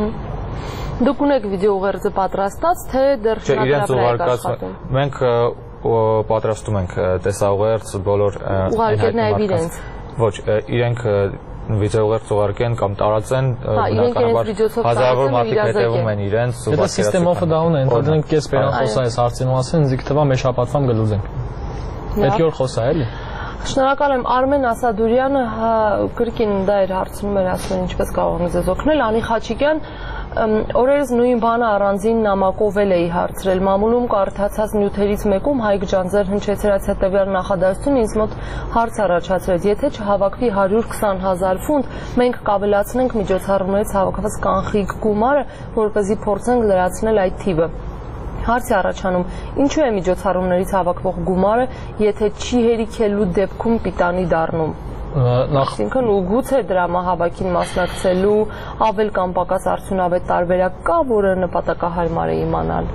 Դուք ունեք վիդեո ուղերձը պատրաստած, թե դեռ շնորհակալ եք աշխատում։ Մենք պատրաստում ենք տեսաուղերձ բոլոր ուղարկել նաև իրենց։ Ոչ, իրենք վիդեո ուղերձ ուղարկեն կամ տարածեն, բնականաբար հազարավոր մարդիկ հետևում են իրենց։ Եթե սիստեմովը դա ունեն, ընդհանրենք կես բերան խոսա այս հարցի մասին, ինձ թվա մեր շաբաթվան գլուզենք։ Պետք է որ խոսա, էլի։ Շնորհակալ եմ Արմեն Ասադուրյանը, կրկին դա էր հարցնում էր, ասում են ինչպես կարող ենք ձեզ օգնել, Անի Խաչիկյան օրերս նույն բանը առանձին նամակով էի հարցրել մամուլում կարդացած նյութերից մեկում Հայկ Ջանձեր հնչեցրած հետևյալ նախադասությունը ինձ մոտ հարց առաջացրեց եթե չհավաքվի 120,000 ֆունտ մենք կավելացնենք միջոցառումներից հավաքված կանխիկ գումարը որպեսզի փորձենք լրացնել այդ թիվը Հարց է առաջանում, ինչու է միջոցառումներից հավաքվող գումարը, եթե չի հերիքելու դեպքում պիտանի դառնում։ Այսինքն ու գուցե դրամահավաքին մասնակցելու ավել կամ պակաս արդյունավետ տարբերակ կա, որը նպատակահարմար է իմանալ։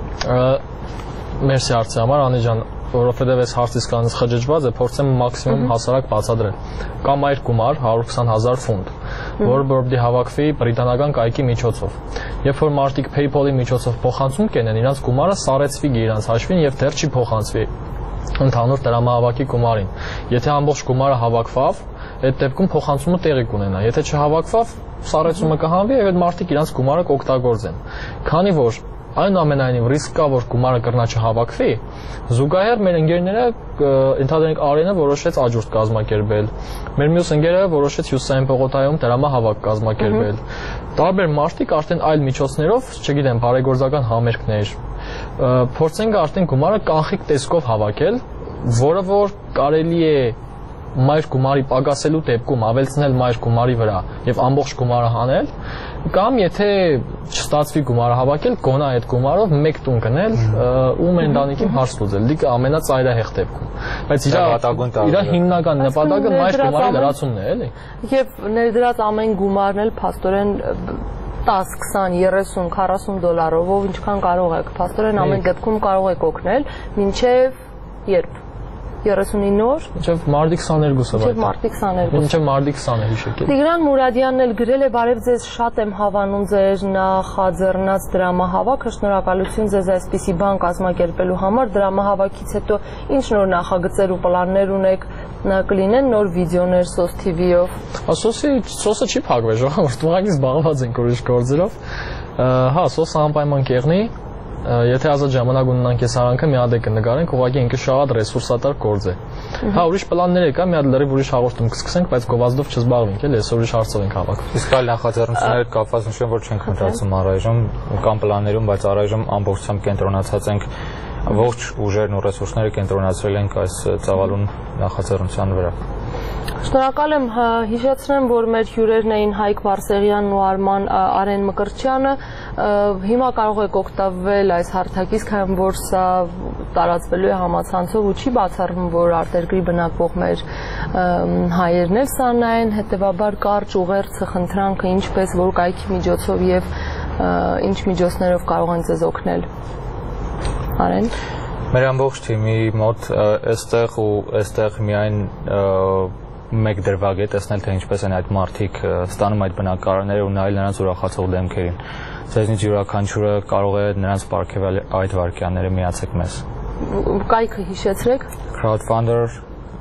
Մերսի հարցի համար, Անի ջան, որովհետև այս հարցից կանից խճճված է, փորձեմ մաքսիմում հասարակ բացատրել։ Կամ այլ գումար 120,000 ֆունտ, որը որպեսզի հավաքվի բրիտանական կայքի միջոցով։ Երբ որ մարդիկ PayPal-ի միջոցով փոխանցում կենեն, իրանց գումարը սարեցվի իրանց հաշվին եւ դեռ չի փոխանցվի ընդհանուր դրամահավաքի գումարին։ Եթե ամբողջ գումարը հավաքվավ, այդ դեպքում փոխանցումը տեղի կունենա։ Եթե չհավաքվավ, սարեցումը կհանվի եւ այդ մարդիկ իրանց գումարը կօգտագործեն։ Քանի որ այնուամենայնիվ ռիսկ կա, որ գումարը կրնա չհավաքվի, զուգահեռ մեր ընկերները, ընդհանրենք Արենը որոշեց աջուրդ կազմակերպել։ Մեր մյուս ընկերը որոշեց Հյուսիսային պողոտայում դրամահավաք կազմակերպել։ Տարբեր մարդիկ արդեն այլ միջոցներով, չգիտեմ, բարեգործական համերգներ, փորձենք արդեն գումարը կանխիկ տեսքով հավաքել, որը որ կարելի է մայր գումարի պակասելու դեպքում ավելցնել մայր գումարի վրա եւ ամբողջ գումարը հանել կամ եթե չստացվի գումարը հավաքել գոնա այդ գումարով մեկ տուն գնել ու մեր ընտանիքին հարց լուծել դիքը ամենածայրահեղ դեպքում բայց իր հիմնական նպատակը մայր գումարի լրացումն է էլի եւ ներդրած ամեն գումարն էլ փաստորեն 10, 20, 30, 40 դոլարով ով ինչքան կարող եք փաստորեն ամեն դեպքում կարող եք օգնել մինչեւ երբ 39 օր Մինչև մարտի 22-ը Մինչև մարտի 22 Մինչև մարտի 20-ը հիշեք Տիգրան Մուրադյանն էլ գրել է բարև ձեզ շատ եմ հավանում ձեր նախաձեռնած դրամահավաքը շնորհակալություն ձեզ այսպիսի բան կազմակերպելու համար դրամահավաքից հետո ինչ նոր նախագծեր ու պլաններ ունեք կլինեն նոր վիդեոներ Սոս TV-ով Սոսը չի փակվել ժողովուրդ ուղղակի զբաղված ենք ուրիշ գործերով հա սոսը անպայման կեղնի Եթե ազատ ժամանակ ունենանք այս արանքը մի հատ կնկարենք, ուղղակի ինքը շատ ռեսուրսատար գործ է։ Հա ուրիշ պլաններ կա, մի հատ լրիվ ուրիշ հաղորդում կսկսենք, բայց գովազդով չզբաղվենք, էլի, այսօր ուրիշ հարցով ենք հավաքվում։ Իսկ այլ նախաձեռնությունների հետ կապված նշեմ, որ չենք մտածում առայժմ, կամ պլաններում, բայց առայժմ ամբողջությամբ կենտրոնացած ենք ողջ ուժերն ու ռեսուրսները կենտրոնացրել ենք այս ծավալուն նախաձեռնության վրա։ Շնորհակալ եմ հիշեցնեմ, որ մեր հյուրերն էին Հայկ Վարսեղյանն ու Արեն Մկրտչյանը, հիմա կարող եք օգտվել այս հարթակից, քանի որ սա տարածվելու է համացանցով ու չի բացառվում, որ արտերկրի բնակվող մեր հայերն էլ սա նայեն, հետևաբար կարճ ուղերձը, խնդրանքը, ինչպես որ կայքի միջոցով եւ ինչ միջոցներով կարող են ձեզ օգնել։ Արեն։ Մեր ամբողջ թիմի մոտ այստեղ միայն մեկ դրվագ է տեսնել, թե ինչպես են այդ մարդիկ ստանում այդ բնակարանները ու նայել նրանց ուրախացող դեմքերին։ Ձեզնից յուրաքանչյուրը կարող է նրանց պարգևել այդ վայրկյանները, միացեք մեզ։ Կայքը հիշեցրեք։ Crowdfunder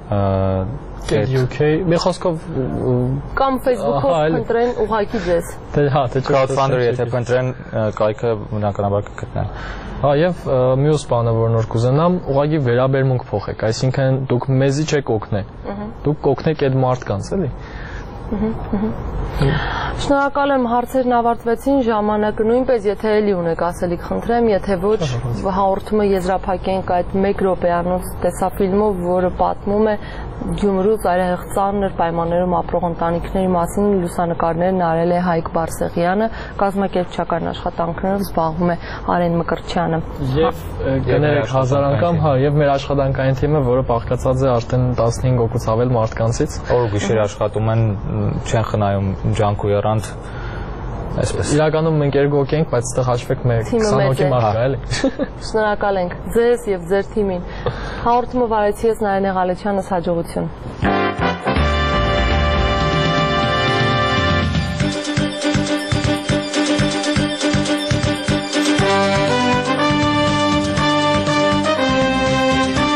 UK մի խոսքով կամ Facebook-ով փնտրեն ուղղակի ձեզ։ Հա, թե Crowdfunder եթե փնտրեն կայքը բնականաբար կգտնեն։ Հա, եւ մյուս բանը, որ նոր կուզենամ, ուղղակի վերաբերմունք փոխեք, այսինքն դուք մեզի չեք օգնել։ Դուք կօգնեք այդ մարդկանց, էլի։ Շնորհակալ եմ, հարցերն ավարտվեցին, ժամանակը նույնպես, եթե էլի ունեք ասելիք, խնդրեմ, եթե ոչ, հաղորդումը եզրափակենք այդ 1 րոպեանոց տեսաֆիլմով, որը պատմում է Գյումրու ծայրահեղ ծանր պայմաններում ապրող ընտանիքների մասին, լուսանկարներն արել է Հայկ Բարսեղյանը, կազմակերպչական աշխատանքներով զբաղվում է Արեն Մկրտչյանը։ Եվ կներեք 1000 անգամ, հա, եւ մեր աշխատանքային թիմը, որը բաղկացած է արդեն 15 հոգուց ավել մարդկանցից, օր ու գիշեր աշխատում են, չեն խնայում ջանք ու եռանդ, այսպես։ Իրականում մենք 2 հոգի ենք, բայց այստեղ հաշվեք մեր 20 հոգի մարդ կա, էլի։ Շնորհակալ ենք ձեզ եւ ձեր թիմին։ Հաղորդումը վարեցի ես Նարինե Ղալեչյանս, հաջողություն։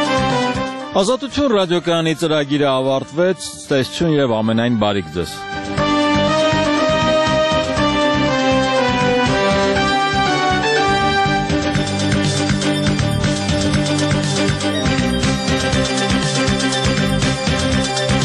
Ազատություն ռադիոկայանի ծրագիրը ավարտվեց, տեսություն եւ ամենայն բարիք ձեզ։